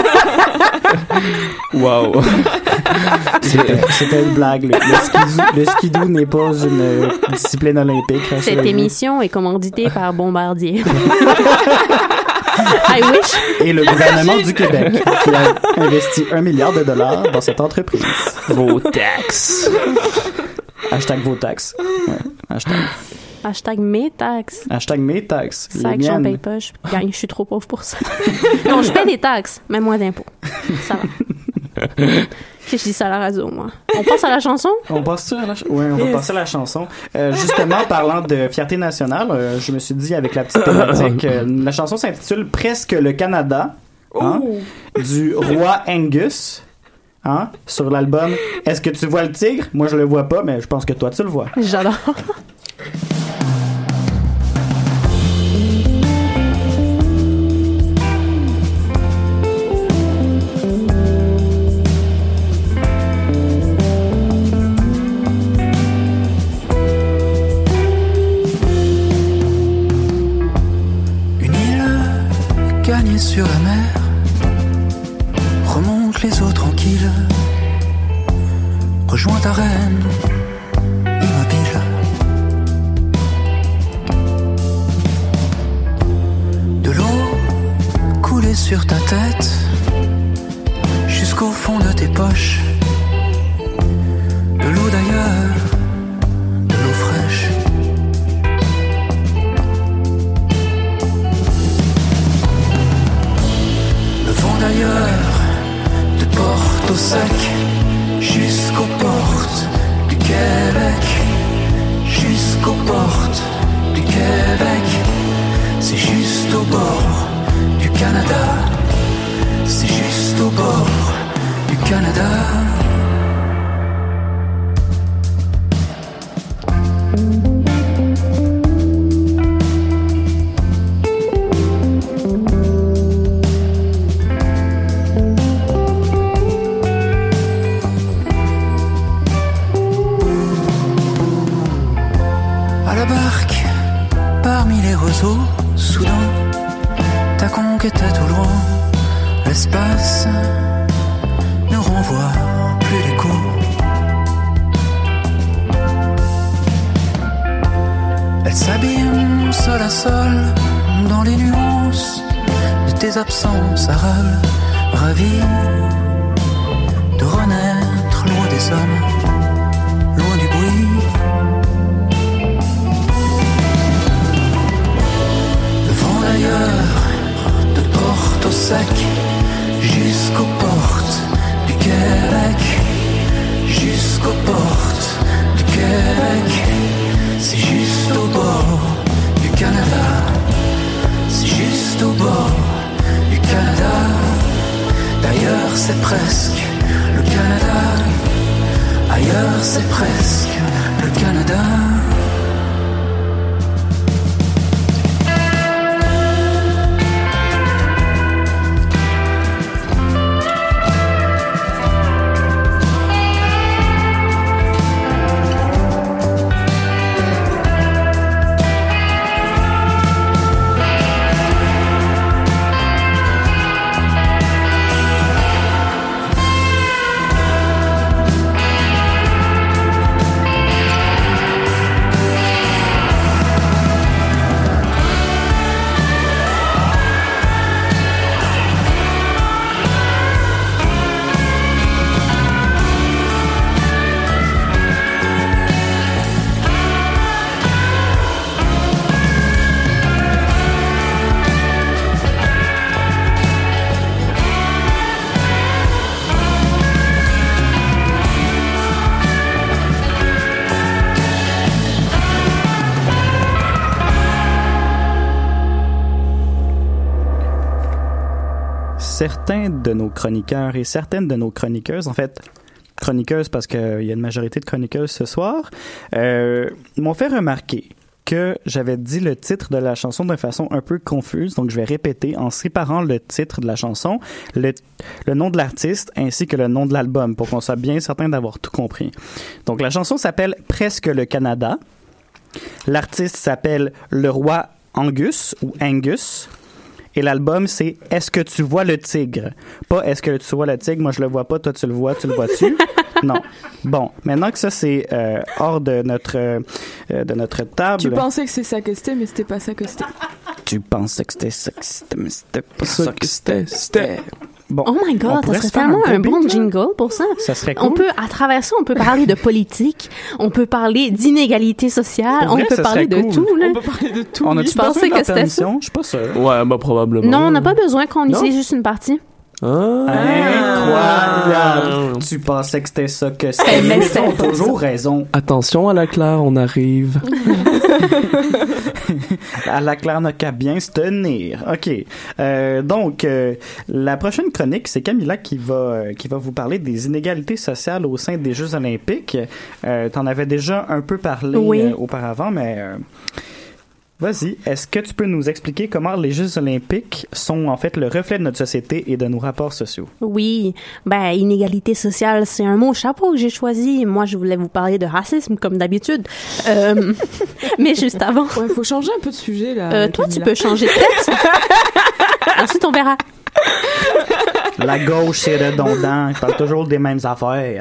Wow! C'était une blague. Le skidoo n'est pas une discipline olympique. Cette émission est commanditée par Bombardier. I wish. Et le gouvernement du Québec qui a investi $1 milliard dans cette entreprise. Vos taxes. Hashtag vos taxes. Ouais. Hashtag mes taxes. Hashtag mes taxes. Sac, j'en paye pas. Je suis trop pauvre pour ça. Non, je paie des taxes, mais moins d'impôts. Ça va. Je dis ça à la radio, moi. On passe à la chanson? On passe à la chanson? Oui, on va passer à la chanson. Justement, parlant de fierté nationale, je me suis dit avec la petite thématique, la chanson s'intitule Presque le Canada, hein, du roi Angus. Hein, sur l'album Est-ce que tu vois le tigre? Moi, je le vois pas, mais je pense que toi, tu le vois. J'adore. Une île gagnée sur la mer remonte les eaux tranquilles, rejoins ta reine immobile. De l'eau coulée sur ta tête jusqu'au fond de tes poches, de l'eau d'ailleurs, de l'eau fraîche. Le vent d'ailleurs te porte au sec jusqu'aux portes du Québec, jusqu'aux portes du Québec. C'est juste au bord du Canada, c'est juste au bord du Canada. Soudain, ta conquête est au loin. L'espace ne renvoie plus l'écho. Elle s'abîme sol à sol dans les nuances de tes absences arables, ravie de renaître loin des hommes, loin du bruit. D'ailleurs, te porte au sec jusqu'aux portes du Québec, jusqu'aux portes du Québec. C'est juste au bord du Canada, c'est juste au bord du Canada. D'ailleurs, c'est presque le Canada, ailleurs, c'est presque le Canada. Certains de nos chroniqueurs et certaines de nos chroniqueuses, en fait, chroniqueuses parce qu'il y a une majorité de chroniqueuses ce soir, m'ont fait remarquer que j'avais dit le titre de la chanson d'une façon un peu confuse, donc je vais répéter en séparant le titre de la chanson, le nom de l'artiste ainsi que le nom de l'album pour qu'on soit bien certain d'avoir tout compris. Donc la chanson s'appelle Presque le Canada. L'artiste s'appelle Le Roi Angus ou Angus. Et l'album, c'est Est-ce que tu vois le tigre? Pas Est-ce que tu vois le tigre? Moi, je le vois pas. Toi, tu le vois-tu? Non. Bon, maintenant que ça, c'est hors de notre table. Tu pensais que c'est ça que c'était, mais c'était pas ça que c'était. Tu pensais que c'était ça, mais c'était pas ça que c'était. Bon, oh my god, ça serait tellement un bon jingle pour ça. Ça serait cool. On peut, à travers ça, on peut parler de politique, on peut parler d'inégalité sociale, on peut parler de tout, là. On peut parler de tout. On a-tu pensé que c'était ça? Je suis pas sûr. Ouais, bah, probablement. Non, on n'a pas besoin qu'on utilise juste une partie. Incroyable! Tu pensais que c'était ça que c'était, mais t'as toujours raison. Attention à la Claire, on arrive. À la Claire n'a qu'à bien se tenir. OK. Donc, la prochaine chronique, c'est Camilla qui va vous parler des inégalités sociales au sein des Jeux olympiques. T'en avais déjà un peu parlé auparavant, mais... Vas-y, est-ce que tu peux nous expliquer comment les Jeux olympiques sont en fait le reflet de notre société et de nos rapports sociaux? Oui, ben inégalité sociale, c'est un mot chapeau que j'ai choisi. Moi, je voulais vous parler de racisme comme d'habitude. Mais juste avant... Ouais, faut changer un peu de sujet là. Toi, tu peux changer de tête. Ensuite, on verra. La gauche, c'est redondant. Ils parlent toujours des mêmes affaires.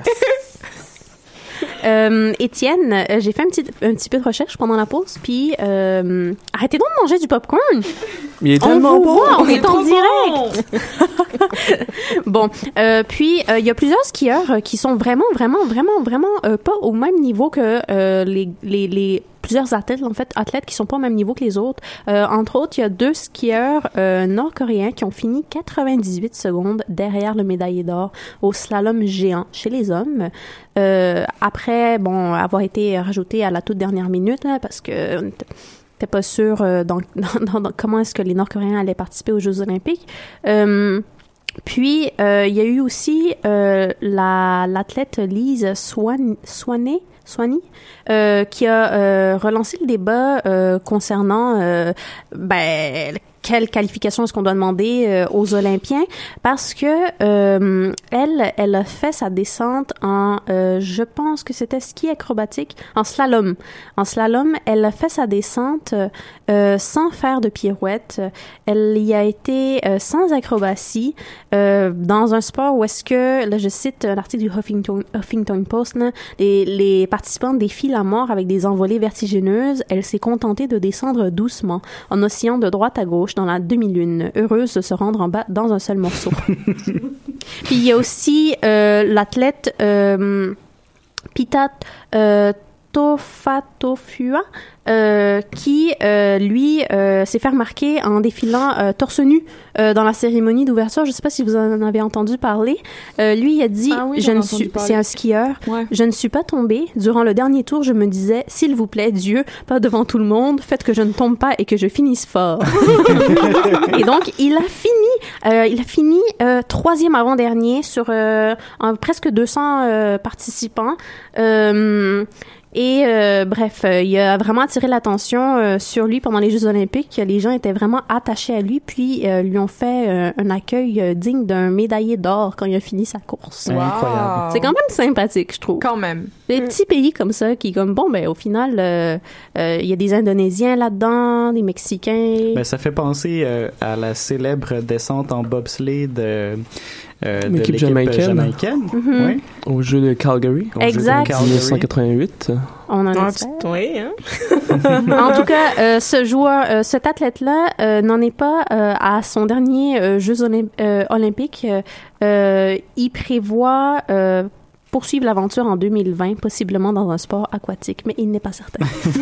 Étienne, j'ai fait un petit peu de recherche pendant la pause, puis arrêtez donc de manger du popcorn. Il est tellement bon. On est en direct. Bon, puis il y a plusieurs skieurs qui sont vraiment pas au même niveau que les plusieurs athlètes qui sont pas au même niveau que les autres. Entre autres, il y a 2 skieurs nord-coréens qui ont fini 98 secondes derrière le médaillé d'or au slalom géant chez les hommes. Après, avoir été rajouté à la toute dernière minute, là, parce que t'es pas sûr dans comment est-ce que les Nord-Coréens allaient participer aux Jeux olympiques. Puis, il y a eu aussi l'athlète Lise Swani, qui a relancé le débat concernant quelle qualification est-ce qu'on doit demander aux Olympiens, parce que elle a fait sa descente en je pense que c'était ski acrobatique, en slalom. En slalom, elle a fait sa descente sans faire de pirouette. Elle y a été sans acrobatie dans un sport où est-ce que, là je cite l'article du Huffington Post, là, les participants défient la mort avec des envolées vertigineuses. Elle s'est contentée de descendre doucement en oscillant de droite à gauche dans la demi-lune, heureuse de se rendre en bas dans un seul morceau. Puis il y a aussi l'athlète Pita Tofatofua qui, lui, s'est fait remarquer en défilant torse nu dans la cérémonie d'ouverture. Je ne sais pas si vous en avez entendu parler. Lui, il a dit, c'est un skieur, je ne suis pas tombé. Durant le dernier tour, je me disais, s'il vous plaît, Dieu, pas devant tout le monde, faites que je ne tombe pas et que je finisse fort. Et donc, il a fini 3e avant-dernier sur presque 200 participants. Et bref, il a vraiment attiré l'attention sur lui pendant les Jeux olympiques. Les gens étaient vraiment attachés à lui, puis lui ont fait un accueil digne d'un médaillé d'or quand il a fini sa course. Wow. Incroyable. C'est quand même sympathique, je trouve. Quand même. Des petits pays comme ça qui, comme au final, il y a des Indonésiens là-dedans, des Mexicains. Ça fait penser à la célèbre descente en bobsleigh de l'équipe jamaïcaine. Mm-hmm. Oui. Au jeu de Calgary. Exact. En 1988. On en a oui, hein? En tout cas, cet athlète-là n'en est pas à son dernier Jeux olympiques. Il prévoit poursuivre l'aventure en 2020, possiblement dans un sport aquatique, mais il n'est pas certain. Tout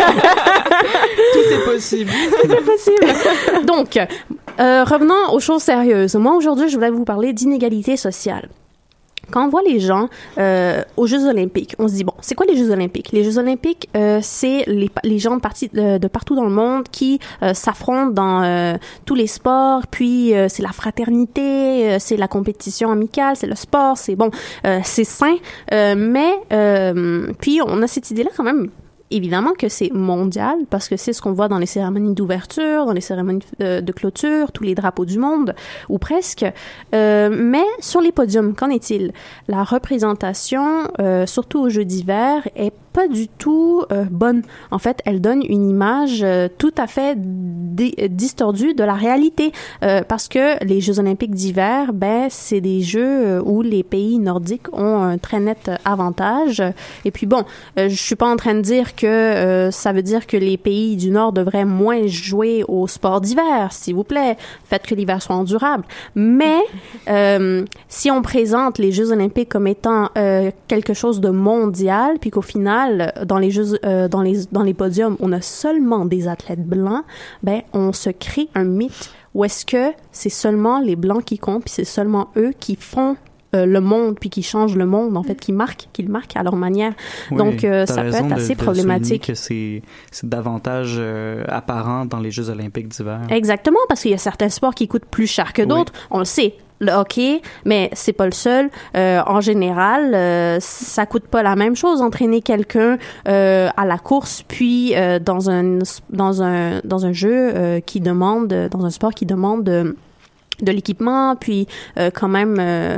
est possible. Tout est possible. Donc, revenons aux choses sérieuses. Moi, aujourd'hui, je voulais vous parler d'inégalité sociale. Quand on voit les gens aux Jeux olympiques, on se dit, bon, c'est quoi les Jeux olympiques? Les Jeux olympiques, c'est les gens de partout dans le monde qui s'affrontent dans tous les sports, puis c'est la fraternité, c'est la compétition amicale, c'est le sport, c'est bon, c'est sain, mais puis on a cette idée-là quand même. Évidemment que c'est mondial, parce que c'est ce qu'on voit dans les cérémonies d'ouverture, dans les cérémonies de clôture, tous les drapeaux du monde, ou presque. Mais sur les podiums, qu'en est-il? La représentation, surtout aux Jeux d'hiver, est pas du tout bonne. En fait, elle donne une image tout à fait distordue de la réalité, parce que les Jeux olympiques d'hiver, ben c'est des jeux où les pays nordiques ont un très net avantage. Et puis bon, je suis pas en train de dire que ça veut dire que les pays du Nord devraient moins jouer au sport d'hiver, s'il vous plaît. Faites que l'hiver soit endurable. Mais si on présente les Jeux olympiques comme étant quelque chose de mondial, puis qu'au final, dans les Jeux, dans les podiums, on a seulement des athlètes blancs, ben on se crée un mythe où est-ce que c'est seulement les blancs qui comptent, puis c'est seulement eux qui font le monde, puis qui changent le monde, en fait, qu'ils marquent à leur manière. Oui, donc, ça peut être assez problématique. Que c'est davantage apparent dans les Jeux olympiques d'hiver. Exactement, parce qu'il y a certains sports qui coûtent plus cher que d'autres. Oui. On le sait. Le hockey, mais c'est pas le seul. En général, ça coûte pas la même chose entraîner quelqu'un à la course, puis dans un jeu qui demande, dans un sport qui demande de l'équipement, puis quand même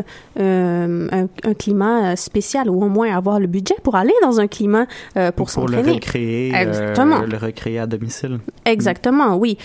un climat spécial, ou au moins avoir le budget pour aller dans un climat pour s'entraîner. Le recréer, le recréer à domicile. Exactement, oui.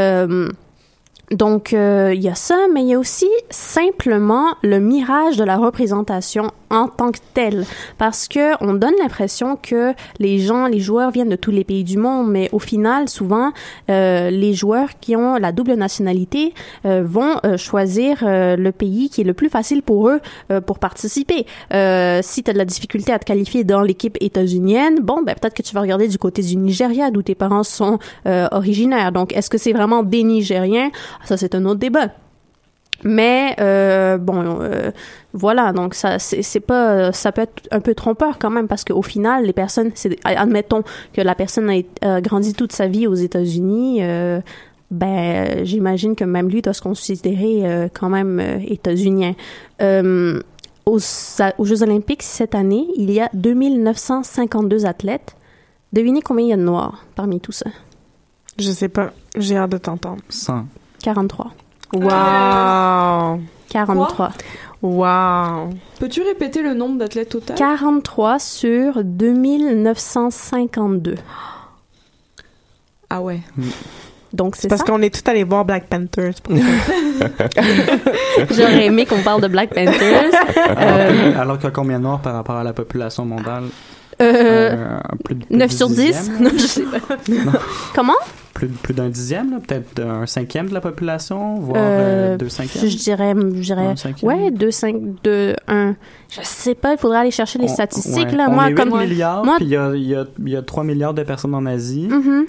Donc, il y a ça, mais il y a aussi simplement le mirage de la représentation en tant que tel. Parce que on donne l'impression que les joueurs viennent de tous les pays du monde, mais au final, souvent, les joueurs qui ont la double nationalité vont choisir le pays qui est le plus facile pour eux pour participer. Si tu as de la difficulté à te qualifier dans l'équipe états-unienne, bon, ben peut-être que tu vas regarder du côté du Nigeria, d'où tes parents sont originaires. Donc, est-ce que c'est vraiment des Nigériens? Ça, c'est un autre débat. Mais voilà, donc ça c'est pas, ça peut être un peu trompeur quand même, parce qu'au final, les personnes, admettons que la personne a grandi toute sa vie aux États-Unis, ben j'imagine que même lui doit se considérer quand même états-unien. Aux Jeux olympiques cette année, il y a 2952 athlètes. Devinez combien il y a de noirs parmi tout ça? Je sais pas, j'ai hâte de t'entendre. 100. 43. Wow! 43. Wow! Peux-tu répéter le nombre d'athlètes total? 43 sur 2952. Ah ouais. Donc c'est parce qu'on est tous allés voir Black Panther. J'aurais aimé qu'on parle de Black Panthers. Alors qu'il y a combien de noirs par rapport à la population mondiale? Plus 9 sur 10? Non, je sais pas. Non. Comment? Plus d'un dixième, là, peut-être un cinquième de la population, voire 2 cinquièmes? Je dirais ouais, 1. Je sais pas, il faudrait aller chercher les statistiques. Ouais. Là. On moi, est 8 comme milliards, puis il y a 3 milliards de personnes en Asie. Mm-hmm.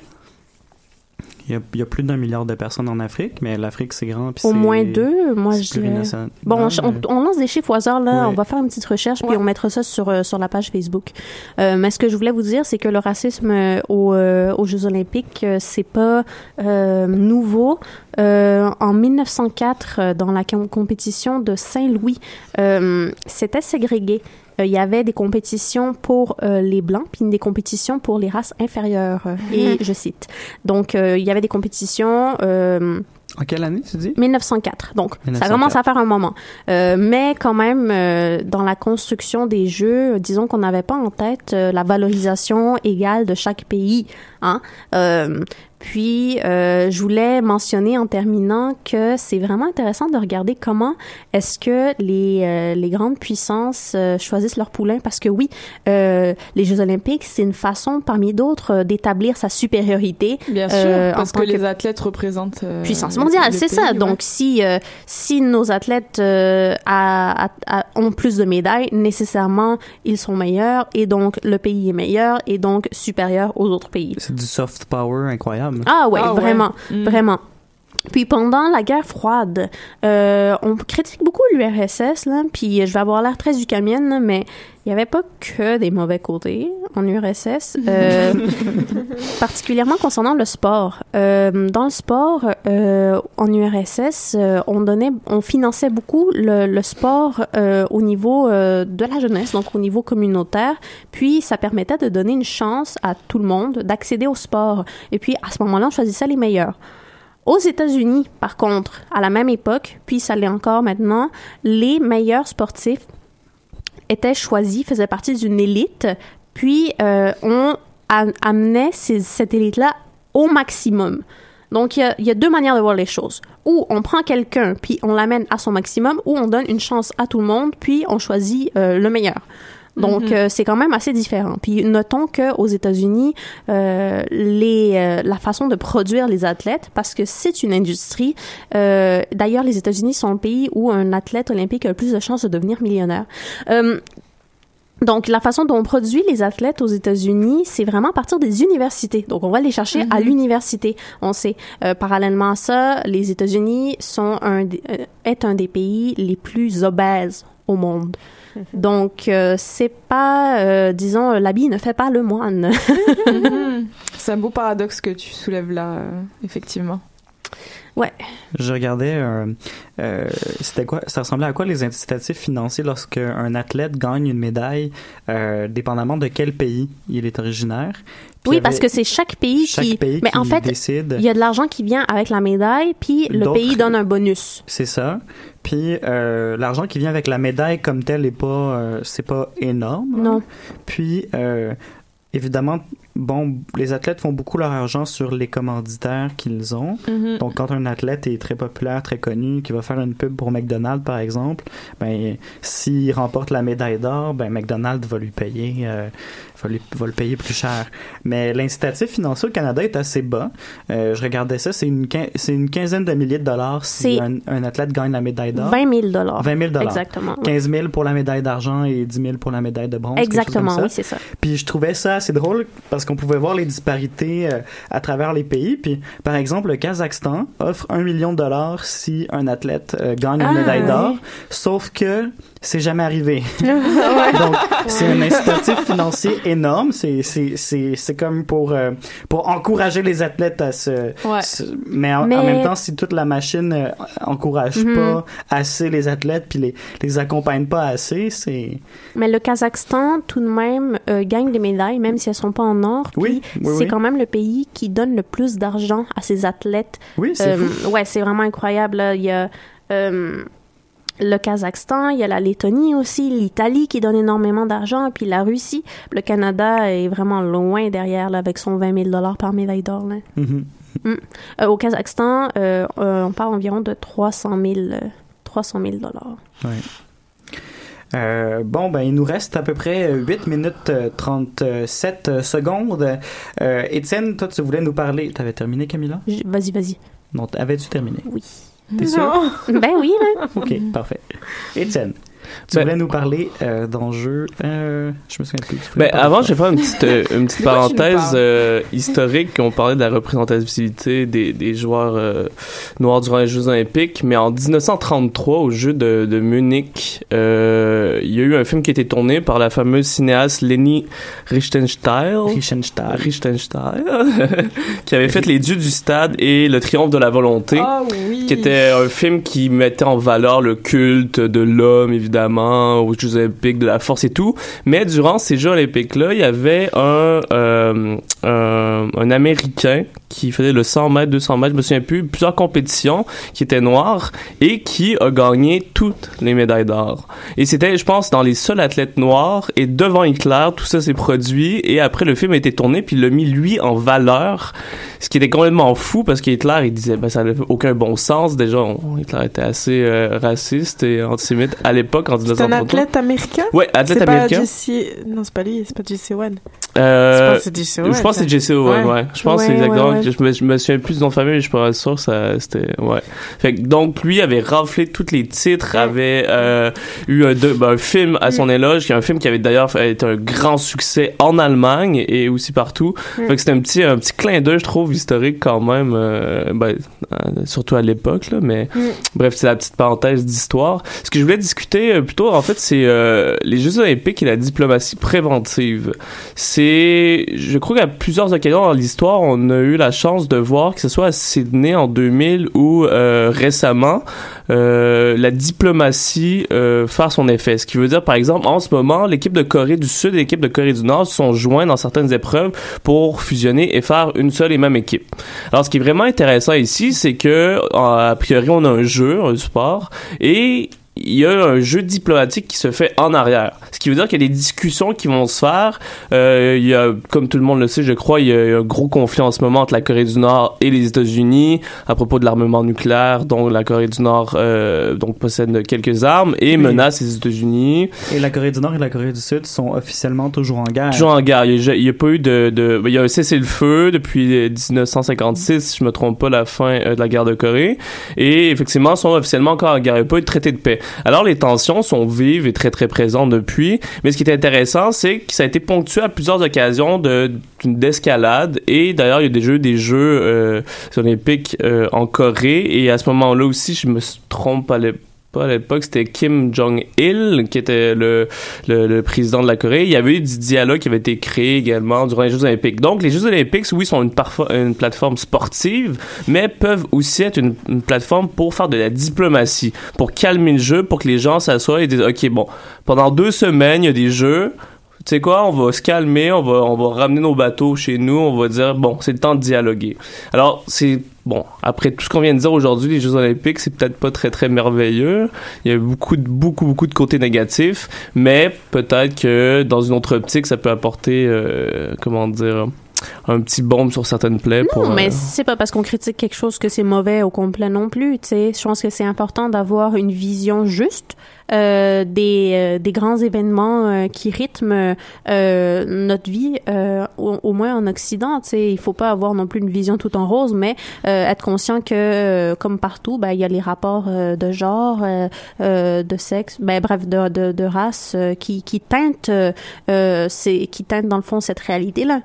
Il y a plus d'1 milliard de personnes en Afrique, mais l'Afrique, c'est grand. Puis au moins 2, moi, je dirais. Bon, on lance des chiffres au hasard, là. Ouais. On va faire une petite recherche, puis on mettra ça sur la page Facebook. Mais ce que je voulais vous dire, c'est que le racisme aux Jeux olympiques, c'est pas nouveau. En 1904, dans la compétition de Saint-Louis, c'était ségrégé. Il y avait des compétitions pour les Blancs, puis des compétitions pour les races inférieures. Et je cite. Donc, il y avait des compétitions... En quelle année, tu dis? 1904. Donc, 1904. Ça commence à faire un moment. Mais quand même, dans la construction des Jeux, disons qu'on n'avait pas en tête la valorisation égale de chaque pays. Hein? Puis, je voulais mentionner en terminant que c'est vraiment intéressant de regarder comment est-ce que les grandes puissances choisissent leur poulain. Parce que oui, les Jeux olympiques, c'est une façon parmi d'autres d'établir sa supériorité. Bien sûr, parce que les athlètes représentent... puissance mondiale, c'est pays, ça. Ouais. Donc, si nos athlètes ont plus de médailles, nécessairement, ils sont meilleurs, et donc le pays est meilleur, et donc supérieur aux autres pays. C'est du soft power incroyable. Ah ouais, vraiment, vraiment. Puis pendant la guerre froide, on critique beaucoup l'URSS, là, puis je vais avoir l'air très ukamienne, là, mais il n'y avait pas que des mauvais côtés en URSS, particulièrement concernant le sport. Dans le sport, en URSS, on finançait beaucoup le sport au niveau de la jeunesse, donc au niveau communautaire, puis ça permettait de donner une chance à tout le monde d'accéder au sport. Et puis à ce moment-là, on choisissait les meilleurs. Aux États-Unis, par contre, à la même époque, puis ça l'est encore maintenant, les meilleurs sportifs étaient choisis, faisaient partie d'une élite, puis on amenait cette élite-là au maximum. Donc, il y a deux manières de voir les choses. Ou on prend quelqu'un, puis on l'amène à son maximum, ou on donne une chance à tout le monde, puis on choisit le meilleur. Donc, c'est quand même assez différent. Puis, notons qu'aux États-Unis, la façon de produire les athlètes, parce que c'est une industrie, d'ailleurs, les États-Unis sont le pays où un athlète olympique a le plus de chances de devenir millionnaire. Donc, la façon dont on produit les athlètes aux États-Unis, c'est vraiment à partir des universités. Donc, on va les chercher à l'université. On sait, parallèlement à ça, les États-Unis est un des pays les plus obèses au monde. Donc, c'est pas, disons, l'habit ne fait pas le moine. C'est un beau paradoxe que tu soulèves là, effectivement. Ouais. Je regardais, c'était quoi, ça ressemblait à quoi les incitatifs financiers lorsque un athlète gagne une médaille, dépendamment de quel pays il est originaire. Oui, parce que c'est chaque pays qui mais en fait, décide. Il y a de l'argent qui vient avec la médaille, puis le pays donne un bonus. C'est ça. Puis l'argent qui vient avec la médaille comme tel est pas, c'est pas énorme. Non. Puis évidemment, bon, les athlètes font beaucoup leur argent sur les commanditaires qu'ils ont. Donc, quand un athlète est très populaire, très connu, qui va faire une pub pour McDonald's, par exemple, ben, s'il remporte la médaille d'or, ben, McDonald's va lui payer, va le payer plus cher. Mais l'incitatif financier au Canada est assez bas. Je regardais ça, c'est une quinzaine de milliers de dollars si un athlète gagne la médaille d'or. 20 000 $. 20 000 $. Exactement. 15 000 pour la médaille d'argent et 10 000 pour la médaille de bronze. Exactement, oui, c'est ça. Puis je trouvais ça assez drôle parce qu'on pouvait voir les disparités à travers les pays. Puis, par exemple, le Kazakhstan offre $1 million si un athlète gagne une médaille d'or, sauf que c'est jamais arrivé. Donc, c'est un incitatif financier énorme. C'est comme pour encourager les athlètes à mais en même temps, si toute la machine encourage pas assez les athlètes puis les accompagne pas assez, c'est... Mais le Kazakhstan, tout de même, gagne des médailles, même si elles sont pas en or. Oui, c'est quand même le pays qui donne le plus d'argent à ses athlètes. Oui, c'est fou. Ouais, c'est vraiment incroyable. Là. Il y a le Kazakhstan, il y a la Lettonie aussi, l'Italie qui donne énormément d'argent, puis la Russie. Le Canada est vraiment loin derrière là, avec son 20 000 $ par médaille d'or. Là. Au Kazakhstan, on parle environ de 300 000 $. Oui. Bon, ben, il nous reste à peu près 8 minutes 37 secondes. Étienne, toi, tu voulais nous parler... T'avais terminé, Camilla? Vas-y. Non, avais-tu terminé? Oui. T'es sûr? Ben oui, là. OK, parfait. Étienne, tu voulais nous parler d'enjeux... je me souviens plus. Ben, avant, je vais faire une petite parenthèse historique. On parlait de la représentativité des joueurs noirs durant les Jeux olympiques, mais en 1933, aux Jeux de Munich, il y a eu un film qui a été tourné par la fameuse cinéaste Leni Riefenstahl, qui avait fait Les Dieux du Stade et Le Triomphe de la Volonté, qui était un film qui mettait en valeur le culte de l'homme, évidemment, aux Jeux olympiques, de la force et tout. Mais durant ces Jeux olympiques-là, il y avait un Américain qui faisait le 100 mètres, 200 mètres, je me souviens plus, plusieurs compétitions, qui était noir et qui a gagné toutes les médailles d'or. Et c'était, je pense, dans les seuls athlètes noirs, et devant Hitler, tout ça s'est produit, et après le film a été tourné, puis il l'a mis, lui, en valeur, ce qui était complètement fou, parce qu'Hitler, il disait, ben, ça n'avait aucun bon sens. Déjà, Hitler était assez raciste et antisémite à l'époque, en 1933. C'est un athlète américain? Ouais, athlète américain. Non, c'est pas lui, c'est pas Jesse Owens. Je pense que c'est Jesse Owens, ouais. Je pense que c'est exactement. Ouais. Je me souviens plus de son famille, mais je suis pas sûr, c'était, ouais. Fait que, donc, lui avait raflé tous les titres, avait, eu un film à son éloge, qui est un film qui avait d'ailleurs été un grand succès en Allemagne et aussi partout. Fait que c'était un petit clin d'œil, je trouve, historique quand même, surtout à l'époque, là, mais bref, c'est la petite parenthèse d'histoire. Ce que je voulais discuter plutôt, en fait, c'est les Jeux olympiques et la diplomatie préventive. Je crois qu'à plusieurs occasions dans l'histoire, on a eu la chance de voir, que ce soit à Sydney en 2000 ou récemment, la diplomatie faire son effet. Ce qui veut dire, par exemple, en ce moment, l'équipe de Corée du Sud et l'équipe de Corée du Nord se sont joints dans certaines épreuves pour fusionner et faire une seule et même équipe. Alors, ce qui est vraiment intéressant ici, c'est que, a priori, on a un jeu, un sport, et il y a un jeu diplomatique qui se fait en arrière. Ce qui veut dire qu'il y a des discussions qui vont se faire. Il y a, comme tout le monde le sait, je crois, il y a un gros conflit en ce moment entre la Corée du Nord et les États-Unis à propos de l'armement nucléaire, dont la Corée du Nord donc possède quelques armes et menace les États-Unis. Et la Corée du Nord et la Corée du Sud sont officiellement toujours en guerre. Toujours en guerre. Il y a pas eu il y a un cessez-le-feu depuis 1956, si je me trompe pas, la fin de la guerre de Corée. Et effectivement, sont officiellement encore en guerre. Il n'y a pas eu de traité de paix. Alors, les tensions sont vives et très, très présentes depuis. Mais ce qui est intéressant, c'est que ça a été ponctué à plusieurs occasions d'escalade. Et d'ailleurs, il y a des jeux olympiques en Corée. Et à ce moment-là aussi, je me trompe pas à l'époque, c'était Kim Jong-il qui était le président de la Corée. Il y avait eu du dialogue qui avait été créé également durant les Jeux Olympiques. Donc, les Jeux Olympiques, oui, sont une plateforme sportive, mais peuvent aussi être une plateforme pour faire de la diplomatie, pour calmer le jeu, pour que les gens s'assoient et disent, OK, bon, pendant 2 semaines, il y a des jeux. Tu sais quoi, on va se calmer, on va ramener nos bateaux chez nous, on va dire, bon, c'est le temps de dialoguer. Alors, bon, après tout ce qu'on vient de dire aujourd'hui, les Jeux Olympiques, c'est peut-être pas très, très merveilleux. Il y a beaucoup de côtés négatifs, mais peut-être que dans une autre optique, ça peut apporter, un petit baume sur certaines plaies. Non, mais c'est pas parce qu'on critique quelque chose que c'est mauvais au complet non plus, tu sais. Je pense que c'est important d'avoir une vision juste des grands événements qui rythment notre vie, au moins en Occident, tu sais. Il faut pas avoir non plus une vision tout en rose, mais être conscient que, comme partout, il y a les rapports de genre, de sexe, bref, de race qui teintent dans le fond cette réalité-là.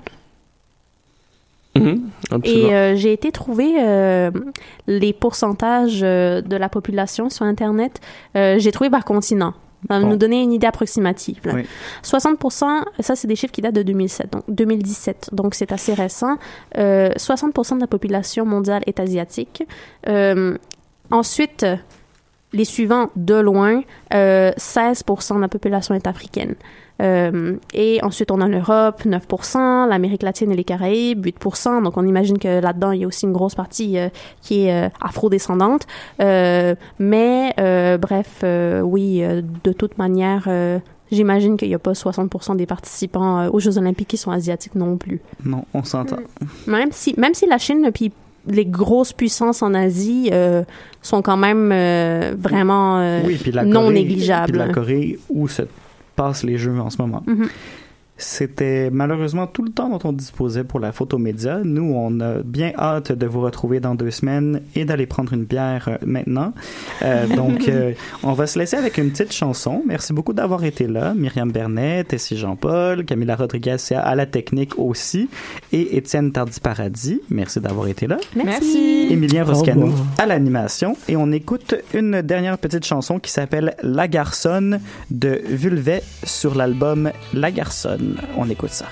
Et j'ai été trouver les pourcentages de la population sur Internet. J'ai trouvé par continent. Ça va nous donner une idée approximative. Là. Oui. 60%, ça c'est des chiffres qui datent de 2017, donc c'est assez récent. 60% de la population mondiale est asiatique. Ensuite, les suivants de loin, 16% de la population est africaine. Et ensuite, on a l'Europe, 9%, l'Amérique latine et les Caraïbes, 8%. Donc, on imagine que là-dedans, il y a aussi une grosse partie qui est afro-descendante. Mais, oui, de toute manière, j'imagine qu'il n'y a pas 60% des participants aux Jeux Olympiques qui sont asiatiques non plus. Non, on s'entend. Même si la Chine, puis les grosses puissances en Asie sont quand même vraiment non négligeables. Puis la Corée, où se passent les Jeux en ce moment. Mm-hmm. C'était malheureusement tout le temps dont on disposait pour la Photomédia. Nous, on a bien hâte de vous retrouver dans 2 semaines et d'aller prendre une bière maintenant. Donc, on va se laisser avec une petite chanson. Merci beaucoup d'avoir été là. Myriam Bernet, Tessie Jean-Paul, Camilla Rodriguez à la technique aussi et Étienne Tardy-Paradis. Merci d'avoir été là. Merci. Émilien Roscano à l'animation. Et on écoute une dernière petite chanson qui s'appelle La Garçonne de Vulvet sur l'album La Garçonne. On écoute ça.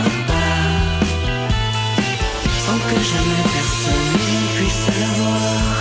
Jamais personne ne puisse la voir.